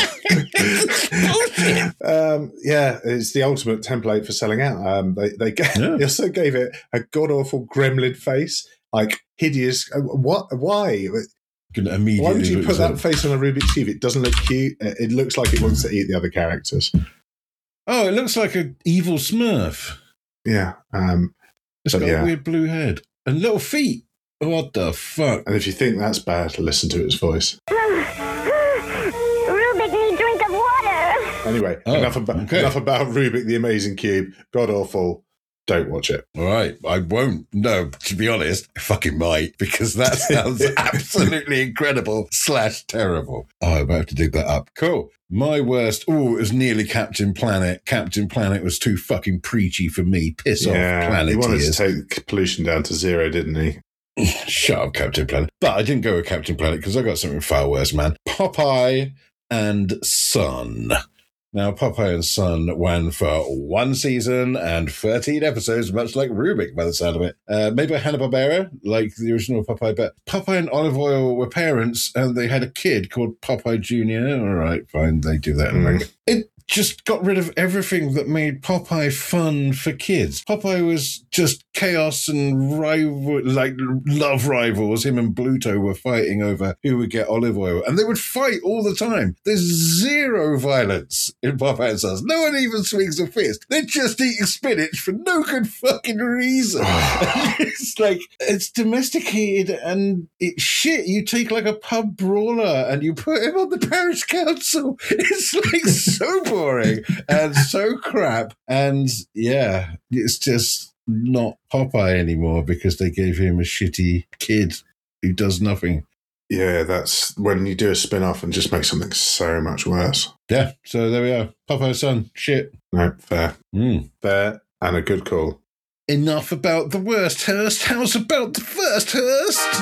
um, um, yeah, it's the ultimate template for selling out. Um, they they, gave, yeah. they also gave it a god-awful gremlin face, like hideous. Uh, what? Why? Immediately Why would you put that up. face on a Rubik's Cube? It doesn't look cute. It looks like it wants to eat the other characters. Oh, it looks like an evil Smurf. Yeah. Um, it's got yeah. a weird blue head and little feet. What the fuck? And if you think that's bad, listen to its voice. Rubik needs drink of water. Anyway, oh, enough, about, okay. enough about Rubik the Amazing Cube. God awful. Don't watch it. All right. I won't. No, to be honest, I fucking might, because that sounds absolutely incredible slash terrible. Oh, I'm about to dig that up. Cool. My worst, oh, it was nearly Captain Planet. Captain Planet was too fucking preachy for me. Piss yeah, off, Planet. He wanted to take pollution down to zero, didn't he? Shut up, Captain Planet. But I didn't go with Captain Planet because I got something far worse, man. Popeye and Son. Now, Popeye and Son ran for one season and thirteen episodes, much like Rubik by the sound of it. Uh, made by Hanna-Barbera, like the original Popeye. But Popeye and Olive Oyl were parents, and they had a kid called Popeye Junior All right, fine, they do that in America. Mm. It just got rid of everything that made Popeye fun for kids. Popeye was just chaos and rival, like love rivals. Him and Bluto were fighting over who would get Olive Oyl, and they would fight all the time. There's zero violence in Popeye and Sons. No one even swings a fist. They're just eating spinach for no good fucking reason. It's like, it's domesticated and it's shit. You take like a pub brawler and you put him on the parish council. It's like so boring and so crap. And yeah, it's just not Popeye anymore because they gave him a shitty kid who does nothing. Yeah, that's when you do a spin-off and just make something so much worse. Yeah, so there we are. Popeye's Son, shit. No, fair. Mm. Fair and a good call. Enough about the worst, Hurst. How's about the first, Hurst?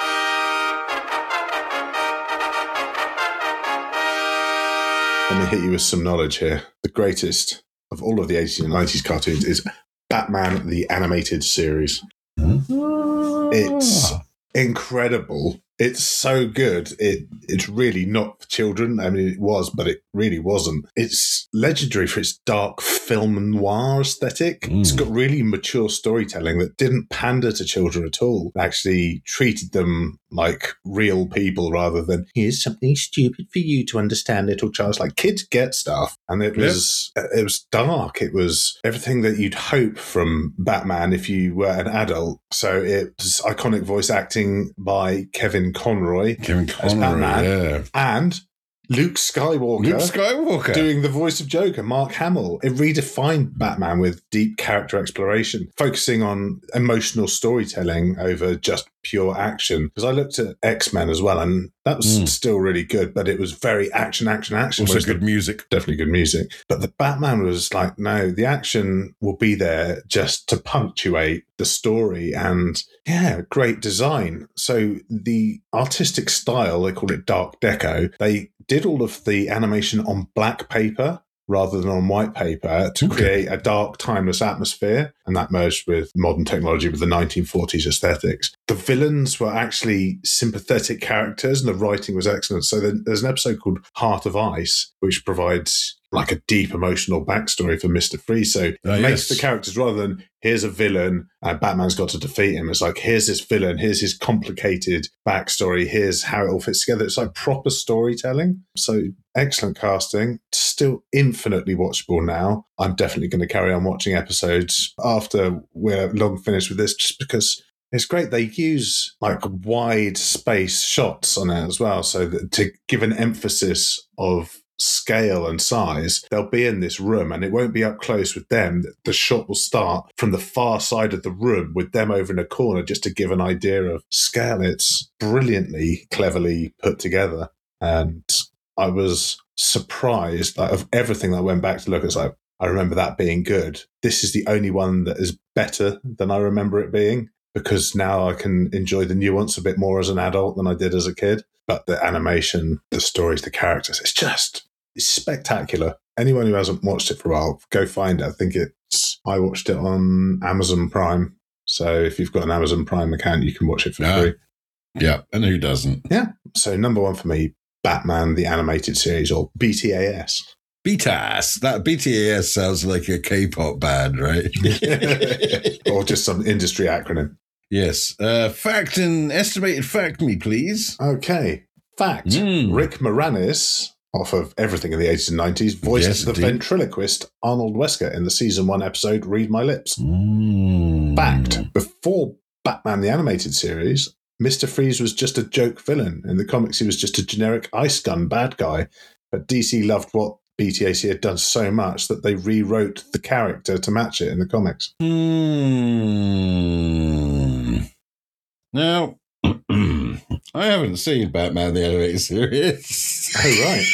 Let me hit you with some knowledge here. The greatest of all of the eighties and nineties cartoons is Batman the Animated Series. Oh. It's incredible. It's so good. It It's really not for children. I mean, it was, but it really wasn't. It's legendary for its dark film noir aesthetic. Mm. It's got really mature storytelling that didn't pander to children at all. It actually treated them like real people rather than, here's something stupid for you to understand, little child. It's like, kids get stuff. And it was yep. it was dark. It was everything that you'd hope from Batman if you were an adult. So it's iconic voice acting by Kevin Conroy, Kevin Conroy, as Batman, yeah, and Luke Skywalker, Luke Skywalker doing the voice of Joker, Mark Hamill. It redefined Batman with deep character exploration, focusing on emotional storytelling over just pure action. Because I looked at X-Men as well, and that was Mm. still really good, but it was very action, action, action. Also whereas good the- music. Definitely good music. But the Batman was like, no, the action will be there just to punctuate the story, and yeah, great design. So the artistic style, they call it Dark Deco, they did all of the animation on black paper rather than on white paper to Okay. create a dark, timeless atmosphere. And that merged with modern technology with the nineteen forties aesthetics. The villains were actually sympathetic characters and the writing was excellent. So there- there's an episode called Heart of Ice, which provides like a deep emotional backstory for Mister Freeze. So it Oh, makes yes. the characters, rather than here's a villain and Batman's got to defeat him, it's like here's this villain, here's his complicated backstory, here's how it all fits together. It's like proper storytelling. So excellent casting, still infinitely watchable now. I'm definitely going to carry on watching episodes after we're long finished with this, just because it's great. They use like wide space shots on it as well. So that to give an emphasis of scale and size, they'll be in this room and it won't be up close with them. The shot will start from the far side of the room with them over in a corner just to give an idea of scale. It's brilliantly, cleverly put together. And I was surprised like, of everything that I went back to look at. It's like, I remember that being good. This is the only one that is better than I remember it being, because now I can enjoy the nuance a bit more as an adult than I did as a kid. But the animation, the stories, the characters, it's just it's spectacular. Anyone who hasn't watched it for a while, go find it. I think it's, I watched it on Amazon Prime. So if you've got an Amazon Prime account, you can watch it for Ah. free. Yeah, and who doesn't? Yeah. So number one for me, Batman, the animated series, or B T A S. B T A S. That B T A S sounds like a K-pop band, right? Or just some industry acronym. Yes. Uh, fact and estimated fact me, please. Okay. Fact. Mm. Rick Moranis, off of everything in the eighties and nineties, voiced Yes, the indeed. ventriloquist Arnold Wesker in the season one episode Read My Lips. Mm. Fact. Before Batman the Animated Series, Mister Freeze was just a joke villain. In the comics, he was just a generic ice gun bad guy. But D C loved what B T A C had done so much that they rewrote the character to match it in the comics. Hmm. Now, I haven't seen Batman the Animated Series. Oh,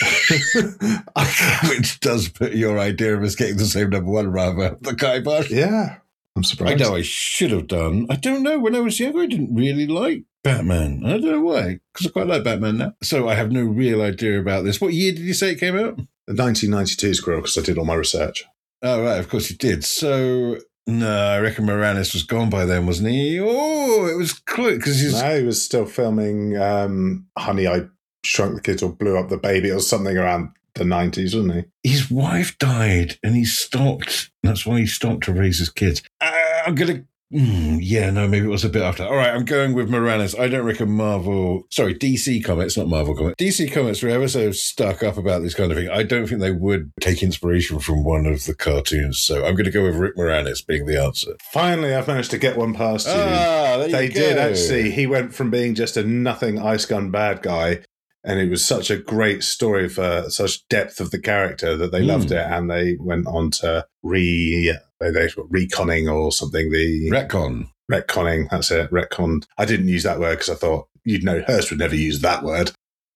right. Which does put your idea of us getting the same number one rather up the kibosh. Yeah. I'm I surprised. know I should have done. I don't know. When I was younger, I didn't really like Batman. I don't know why, because I quite like Batman now. So I have no real idea about this. What year did you say it came out? nineteen ninety-two Squirrel, because I did all my research. Oh, right. Of course you did. So, no, I reckon Moranis was gone by then, wasn't he? Oh, it was close. Because he's. No, he was still filming um, Honey, I Shrunk the Kids or Blew Up the Baby or something around the nineties, wasn't he? His wife died and he stopped. That's why he stopped to raise his kids. Uh, I'm going to. Mm, yeah, no, maybe it was a bit after. All right, I'm going with Moranis. I don't reckon Marvel. Sorry, D C Comics, not Marvel Comics. D C Comics were ever so stuck up about this kind of thing. I don't think they would take inspiration from one of the cartoons. So I'm going to go with Rick Moranis being the answer. Finally, I've managed to get one past you. Ah, there you they go. did actually. He went from being just a nothing ice gun bad guy, and it was such a great story for such depth of the character that they Mm. loved it, and they went on to re they, they reconning or something. The Retcon. retconning. That's it. Retcon. I didn't use that word because I thought you'd know Hearst would never use that word,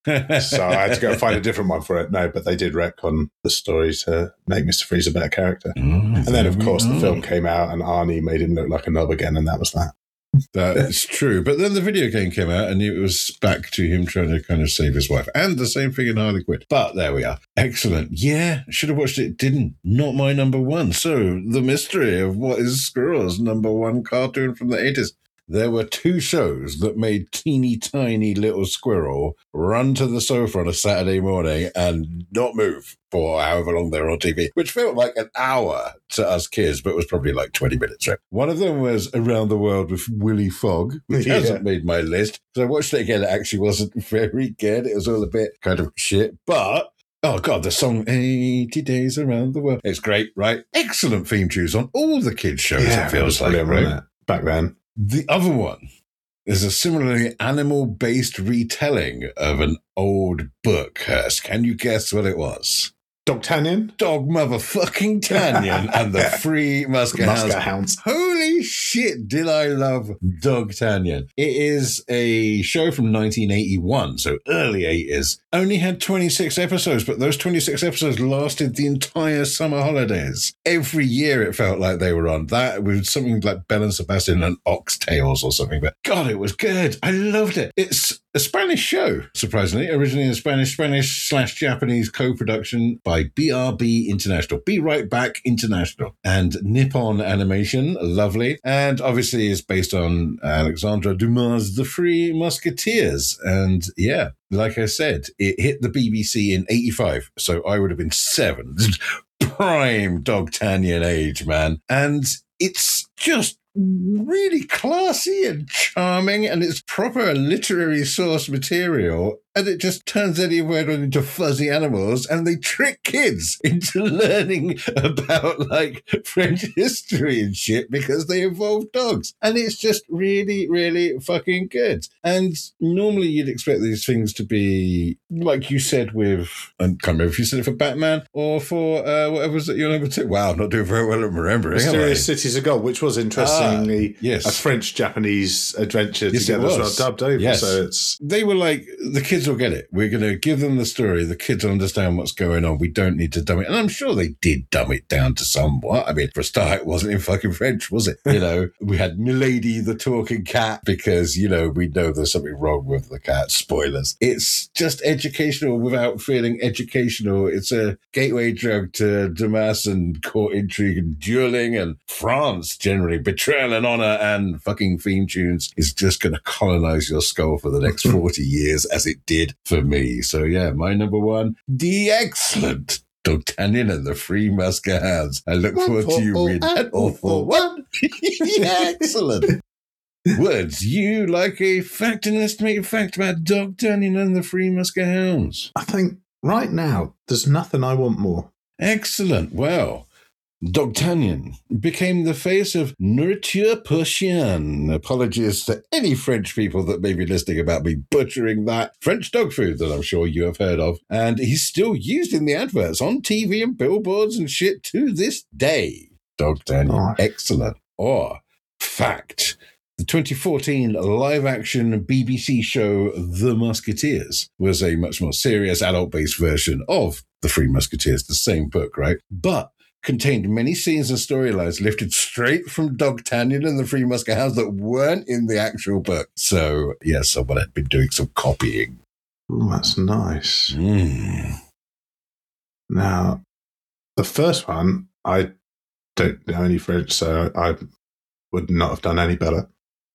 so I had to go and find a different one for it. No, but they did retcon the story to make Mister Freeze a better character. Mm, And then, of there course, we the are. film came out and Arnie made him look like a knob again, and that was that. That's true. But then the video game came out and it was back to him trying to kind of save his wife. And the same thing in Harley Quinn. But there we are. Excellent. Yeah, should have watched it. Didn't. Not my number one. So the mystery of what is Squirrel's number one cartoon from the eighties. There were two shows that made teeny tiny little Squirrel run to the sofa on a Saturday morning and not move for however long they were on T V, which felt like an hour to us kids, but it was probably like twenty minutes. Right? One of them was Around the World with Willy Fogg, which Yeah. hasn't made my list. So I watched it again. It actually wasn't very good. It was all a bit kind of shit, but oh, God, the song eighty Days Around the World. It's great, right? Excellent theme tunes on all the kids' shows, it feels like, brilliant, right? wasn't it? Back then. The other one is a similarly animal-based retelling of an old book, Hurst. Can you guess what it was? Dogtanian? Dog motherfucking Tanyan and the Three Musket Hounds. Musket Hounds. Holy shit, did I love Dogtanian. It is a show from nineteen eighty-one, so early eighties. Only had twenty-six episodes, but those twenty-six episodes lasted the entire summer holidays. Every year it felt like they were on. That with something like Belle and Sebastian and Oxtails or something. But God, it was good. I loved it. It's a Spanish show, surprisingly. Originally a Spanish, Spanish slash Japanese co-production by B R B International. Be Right Back International. And Nippon Animation, lovely. And obviously is based on Alexandre Dumas' The Three Musketeers. And yeah, like I said, it hit the B B C in eighty-five. So I would have been seven. Prime Dogtanian age, man. And it's just really classy and charming, and it's proper literary source material, and it just turns anywhere into fuzzy animals, and they trick kids into learning about like French history and shit because they involve dogs, and it's just really, really fucking good. And normally you'd expect these things to be like you said with, I can't remember if you said it for Batman or for uh, whatever was it your number two. Wow, I'm not doing very well at remembering. Mysterious Cities of Gold, which was interestingly Ah, yes. a French-Japanese adventure Yes, together it as well, was. dubbed over. Yes. So it's They were like, the kids will get it. We're going to give them the story. The kids will understand what's going on. We don't need to dumb it. And I'm sure they did dumb it down to somewhat. I mean, for a start, it wasn't in fucking French, was it? You know, we had Milady the talking cat because, you know, we know there's something wrong with the cat. Spoilers. It's just educational without feeling educational. It's a gateway drug to Damas and court intrigue and dueling and France generally. Betrayal and honor and fucking theme tunes is just going to colonize your skull for the next forty years as it did for me. So yeah, my number one, the excellent D'Artagnan and the Three Musket Hounds. I look One forward for to you all reading and that all for one. Excellent. Words you like a fact and estimated fact about D'Artagnan and the Three Musket Hounds. I think right now there's nothing I want more. Excellent. Well, D'Artagnan became the face of Nourriture Persienne. Apologies to any French people that may be listening about me butchering that French dog food that I'm sure you have heard of. And he's still used in the adverts on T V and billboards and shit to this day. D'Artagnan. Oh. Excellent. Or, fact. The twenty fourteen live-action B B C show The Musketeers was a much more serious adult-based version of The Three Musketeers, the same book, right? But contained many scenes and storylines lifted straight from D'Artagnan and the Three Musket Hounds that weren't in the actual book. So, yes, yeah, someone had been doing some copying. Ooh, that's nice. Mm. Now, the first one, I don't know any French, so I would not have done any better.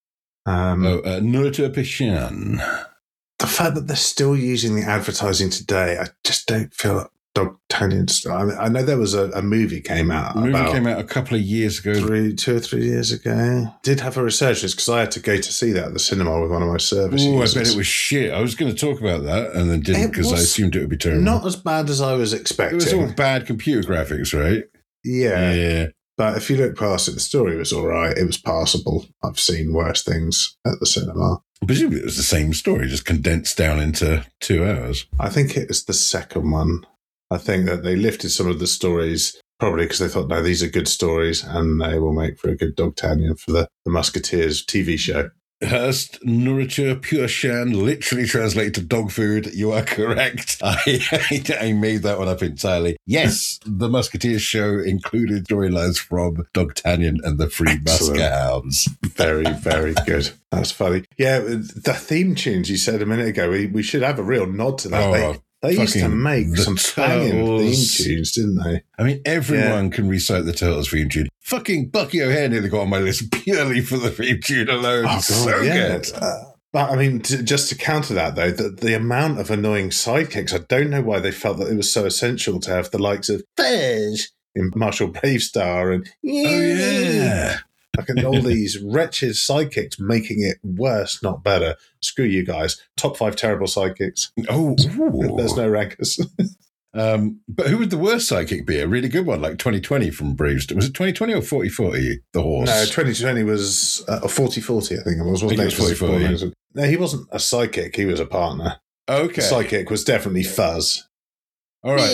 Um, Oh, uh, Nourriture Persienne. the fact that they're still using the advertising today, I just don't feel D'Artagnan. I, mean, I know there was a, a movie came out. The movie about came out a couple of years ago. three, two or three years ago. Did have a resurgence because I had to go to see that at the cinema with one of my service Oh, I users. bet it was shit. I was going to talk about that and then didn't It because I was assumed it would be terrible. Not as bad as I was It expecting. was all bad computer graphics, right? yeah. Yeah. But if you look past it, the story was all right. It was passable. I've seen worse things at the cinema. Presumably it was the same story, just condensed down into two hours. I think it was the second one. I think that they lifted some of the stories, probably because they thought, no, these are good stories and they will make for a good D'Artagnan for the, the Musketeers T V show. Hurst Nourriture Persienne, literally translated to dog food. You are correct. I, I made that one up entirely. Yes, the Musketeers show included storylines from D'Artagnan and the Three Excellent. Musket Hounds. Very, very good. That's funny. Yeah, the theme tunes you said a minute ago, we, we should have a real nod to that. Oh, they they used to fucking make the some banging Turtles. theme tunes, didn't they? I mean, everyone can recite the Turtles theme tune. Fucking Bucky O'Hare nearly got on my list purely for the theme tune alone. Oh, so yeah. good. Uh, but I mean, t- just to counter that, though, the, the amount of annoying sidekicks, I don't know why they felt that it was so essential to have the likes of Fudge in Marshall Bravestar and Oh, yeah. like, and all these wretched sidekicks making it worse, not better. Screw you guys. Top five terrible sidekicks. Oh, ooh. There's no rankers. Um, but who would the worst sidekick be? A really good one, like twenty twenty from Bravestar. Was it twenty twenty or forty forty? The horse. No, twenty twenty was uh, forty forty, I think it was. Wasn't I think it was forty forty, it? No, he wasn't a sidekick. He was a partner. Okay. The sidekick was definitely Fuzz. All right.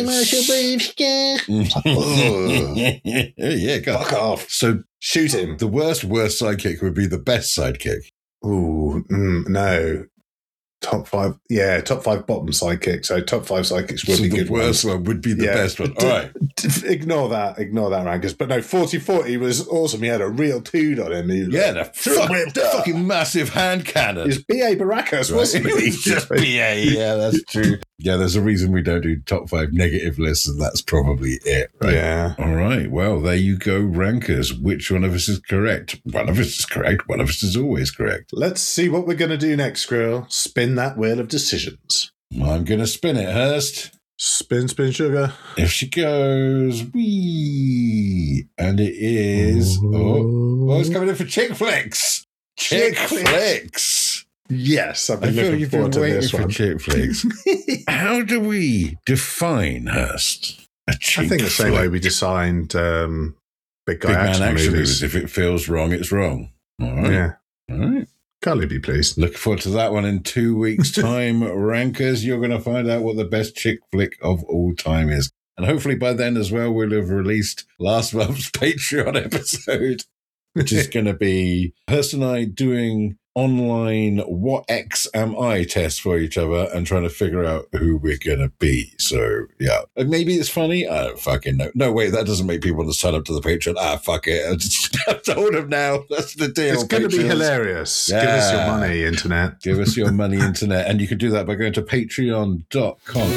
Oh, yeah, go. fuck off. So Shoot him. the worst, worst sidekick would be the best sidekick. Ooh, mm, no. Top five, yeah, top five bottom sidekick. So top five sidekicks would So be the good worst ones. one would be the Yeah. best one. D- All right. d- Ignore that, ignore that, Rankers. But no, forty forty was awesome. He had a real tood on him. He was Yeah, like, the fuck, fucking massive hand cannon. He's B A Baracus, wasn't he? It's just B A. Yeah, that's true. Yeah, there's a reason we don't do top five negative lists, and that's probably it, right? Yeah. All right. Well, there you go, Rankers. Which one of us is correct? One of us is correct. One of us is always correct. Let's see what we're going to do next, Skrill. Spin that wheel of decisions. I'm going to spin it, Hurst. Spin, spin, sugar. If she goes, wee, and it is, oh, oh, it's coming in for chick flicks. Chick Chick flicks. Yes, I've I been feel looking you've been forward to waiting this for one. chick flicks. How do we define, Hurst, a chick I think the same flick? way we designed um, Big Guy Big Man action Action movies. Movies. If it feels wrong, it's wrong. All right. Yeah. All right. Can't be pleased. Looking forward to that one in two weeks' time. Rankers, you're going to find out what the best chick flick of all time is. And hopefully by then as well, we'll have released last month's Patreon episode, which is going to be Hurst and I doing online what X am I tests for each other and trying to figure out who we're going to be. So, yeah. And maybe it's funny. I don't fucking know. No, wait, that doesn't make people want to sign up to the Patreon. Ah, fuck it. I just I've told them now. That's the deal. It's going to be Patreons. hilarious. Give us your Yeah. money, internet. Give us your money, internet. And you can do that by going to patreon dot com.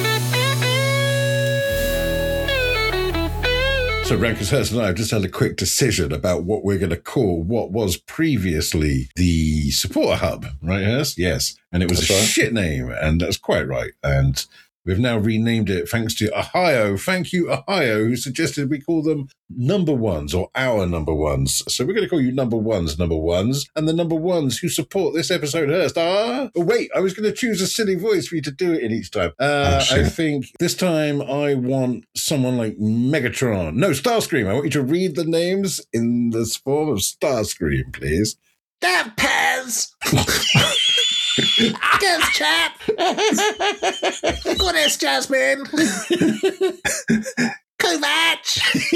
So, Rankers, Hurst and I have just had a quick decision about what we're going to call what was previously the Supporter Hub, right, Hurst? Yes. And it was That's a right. shit name, and that's quite right. And we've now renamed it thanks to Ohio. Thank you, Ohio, who suggested we call them number ones or our number ones. So we're going to call you number ones, number ones. And the number ones who support this episode, Hurst, are... Oh, wait, I was going to choose a silly voice for you to do it in each time. Uh, Oh, shit. I think this time I want someone like Megatron. No, Starscream. I want you to read the names in the form of Starscream, please. Damn Pez! Yes, chap! Goddess, Jasmine! Kovac!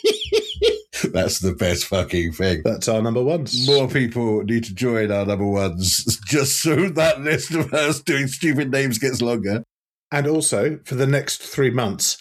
That's the best fucking thing. That's our number ones. More people need to join our number ones just so that list of us doing stupid names gets longer. And also, for the next three months,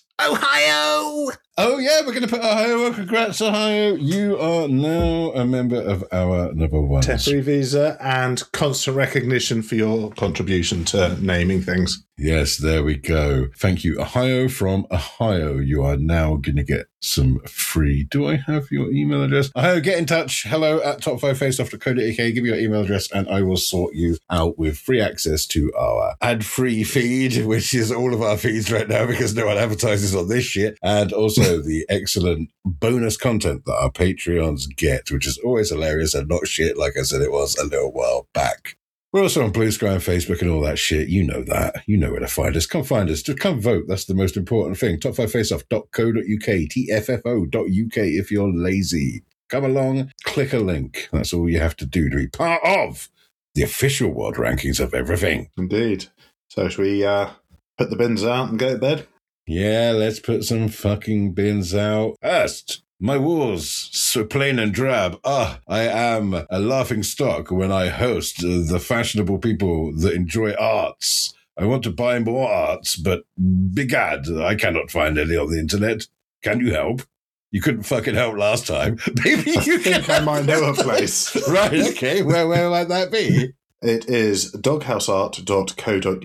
Ohio! Oh, yeah, we're going to put Ohio. Congrats, Ohio. You are now a member of our number ones. Temporary visa and constant recognition for your contribution to naming things. Yes, there we go. Thank you, Ohio from Ohio. You are now going to get some free. Do I have your email address? Ohio, get in touch. Hello at top five face off dot co dot uk. Give me your email address and I will sort you out with free access to our ad-free feed, which is all of our feeds right now because no one advertises on this shit. And also the excellent bonus content that our Patreons get, which is always hilarious and not shit like I said it was a little while back. We're also on Blue Sky and Facebook and all that shit. You know that. You know where to find us. Come find us. Just come vote. That's the most important thing. top five face off dot co dot uk, T F F O dot U K if you're lazy. Come along, click a link. That's all you have to do to be part of the official world rankings of everything. Indeed. So, shall we uh, put the bins out and go to bed? Yeah, let's put some fucking bins out. First, my walls, so plain and drab. Ah, I am a laughing stock when I host the fashionable people that enjoy arts. I want to buy more arts, but begad, I cannot find any on the internet. Can you help? You couldn't fucking help last time. Maybe you I think I might know a place. Right, okay. Where, where might that be? It is doghouse art dot co dot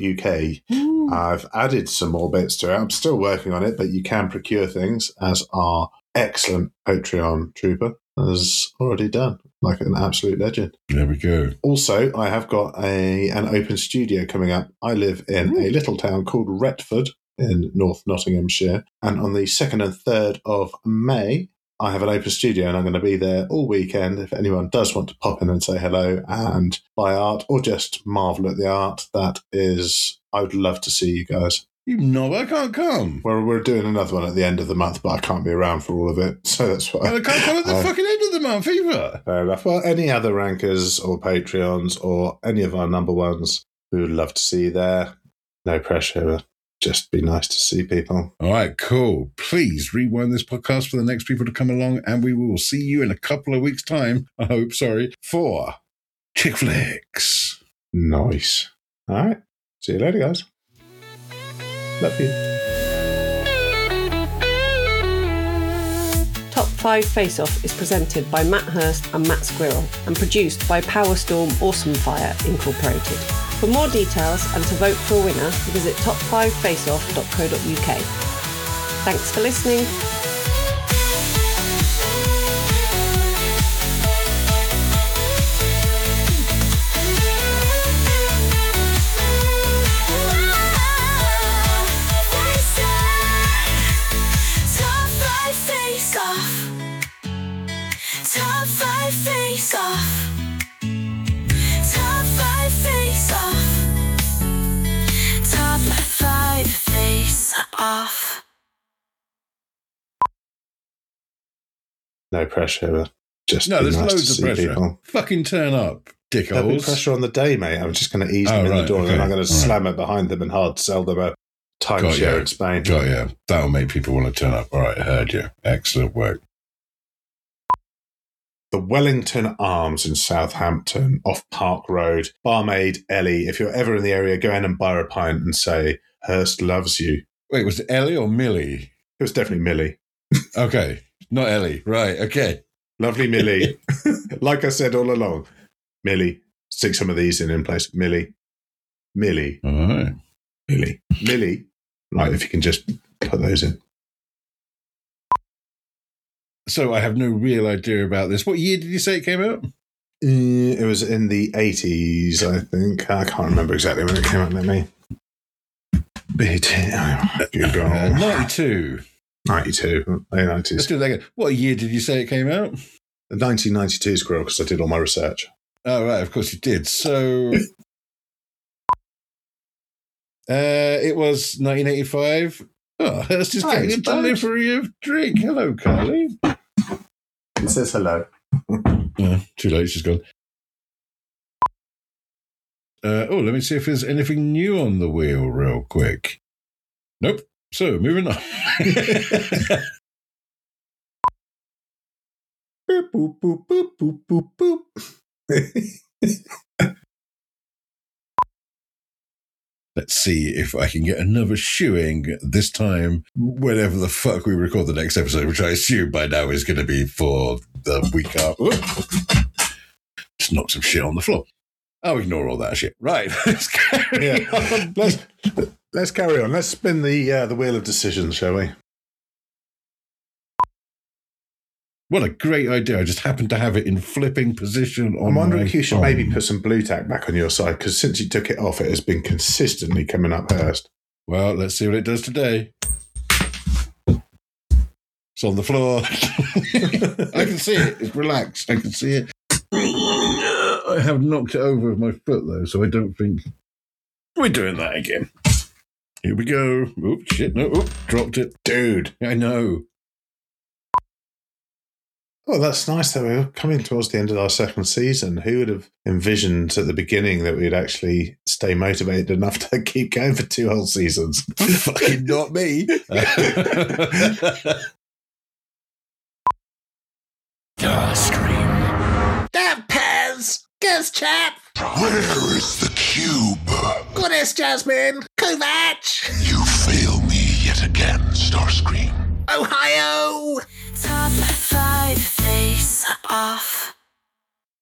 uk. I've added some more bits to it. I'm still working on it, but you can procure things, as our excellent Patreon trooper has already done, like an absolute legend. There we go. Also, I have got a an open studio coming up. I live in a little town called Retford in North Nottinghamshire, and on the second and third of May, I have an open studio, and I'm going to be there all weekend. If anyone does want to pop in and say hello and buy art or just marvel at the art, that is, I would love to see you guys. You know I can't come. Well, we're doing another one at the end of the month, but I can't be around for all of it, so that's why. And I can't come at the Uh, fucking end of the month either. Fair enough. Well, any other rankers or Patreons or any of our number ones, we would love to see you there. No pressure. just be nice to see people. All right, cool. Please rewind this podcast for the next people to come along, and we will see you in a couple of weeks' time, I hope, sorry, for Chick Flicks. Nice. All right. See you later, guys. Love you. Top five Face Off is presented by Matt Hurst and Matt Squirrel and produced by Powerstorm Awesome Fire Incorporated. For more details and to vote for a winner, visit top five face off dot co dot uk. Thanks for listening. Top five face off. Top five face off. Top five face off. Top five face off. No pressure. Just No, be there's nice to loads of see pressure. people. Fucking turn up, There'll be dickholes. pressure on the day, mate. I'm just going to ease Oh, them in right, the door and okay. then I'm going to All right. slam it behind them and hard sell them a Got timeshare you. in Spain. Got yeah, that'll make people want to turn up. All right, heard you. Excellent work. The Wellington Arms in Southampton, off Park Road. Barmaid Ellie, if you're ever in the area, go in and buy her a pint and say, Hurst loves you. Wait, was it Ellie or Millie? It was definitely Millie. Okay, not Ellie. Right, okay. Lovely Millie. Like I said all along, Millie. Stick some of these in in place. Millie. Millie. All right. Millie. Millie. Right, if you can just put those in. So I have no real idea about this. What year did you say it came out? Uh, It was in the eighties, I think. I can't remember exactly when it came out. Let me. Google. Uh, ninety-two. ninety-two. Late Let's nineties. do that again. What year did you say it came out? nineteen ninety-two, Squirrel, because I did all my research. Oh, right, of course you did. So uh, it was nineteen eighty-five. Oh, Hurst is Hi, getting a it's Bud. delivery of drink. Hello, Carly. It says hello. Uh, too late, she's gone. Uh, oh, let me see if there's anything new on the wheel real quick. Nope. So, moving on. Boop, boop, boop, boop, boop, boop, boop. Let's see if I can get another shoeing this time, whenever the fuck we record the next episode, which I assume by now is going to be for the week after. Whoop. Just knock some shit on the floor. I'll ignore all that shit. Right, let's carry Yeah. on. Let's, let's carry on. Let's spin the uh, the wheel of decisions, shall we? What a great idea. I just happened to have it in flipping position on I'm wondering my if you should phone. maybe put some blue tack back on your side, because since you took it off, it has been consistently coming up Hurst. Well, let's see what it does today. It's on the floor. I can see it. It's relaxed. I can see it. I have knocked it over with my foot, though, so I don't think we're doing that again. Here we go. Oop, shit, no. Oop, dropped it. Dude. I know. Oh, that's nice that we're coming towards the end of our second season. Who would have envisioned at the beginning that we'd actually stay motivated enough to keep going for two whole seasons? Fucking not me. Starscream. Damn Pez! Ghost chap! Where is the cube? Goddess Jasmine! Kovac! You fail me yet again, Starscream. Ohio! Top five face off.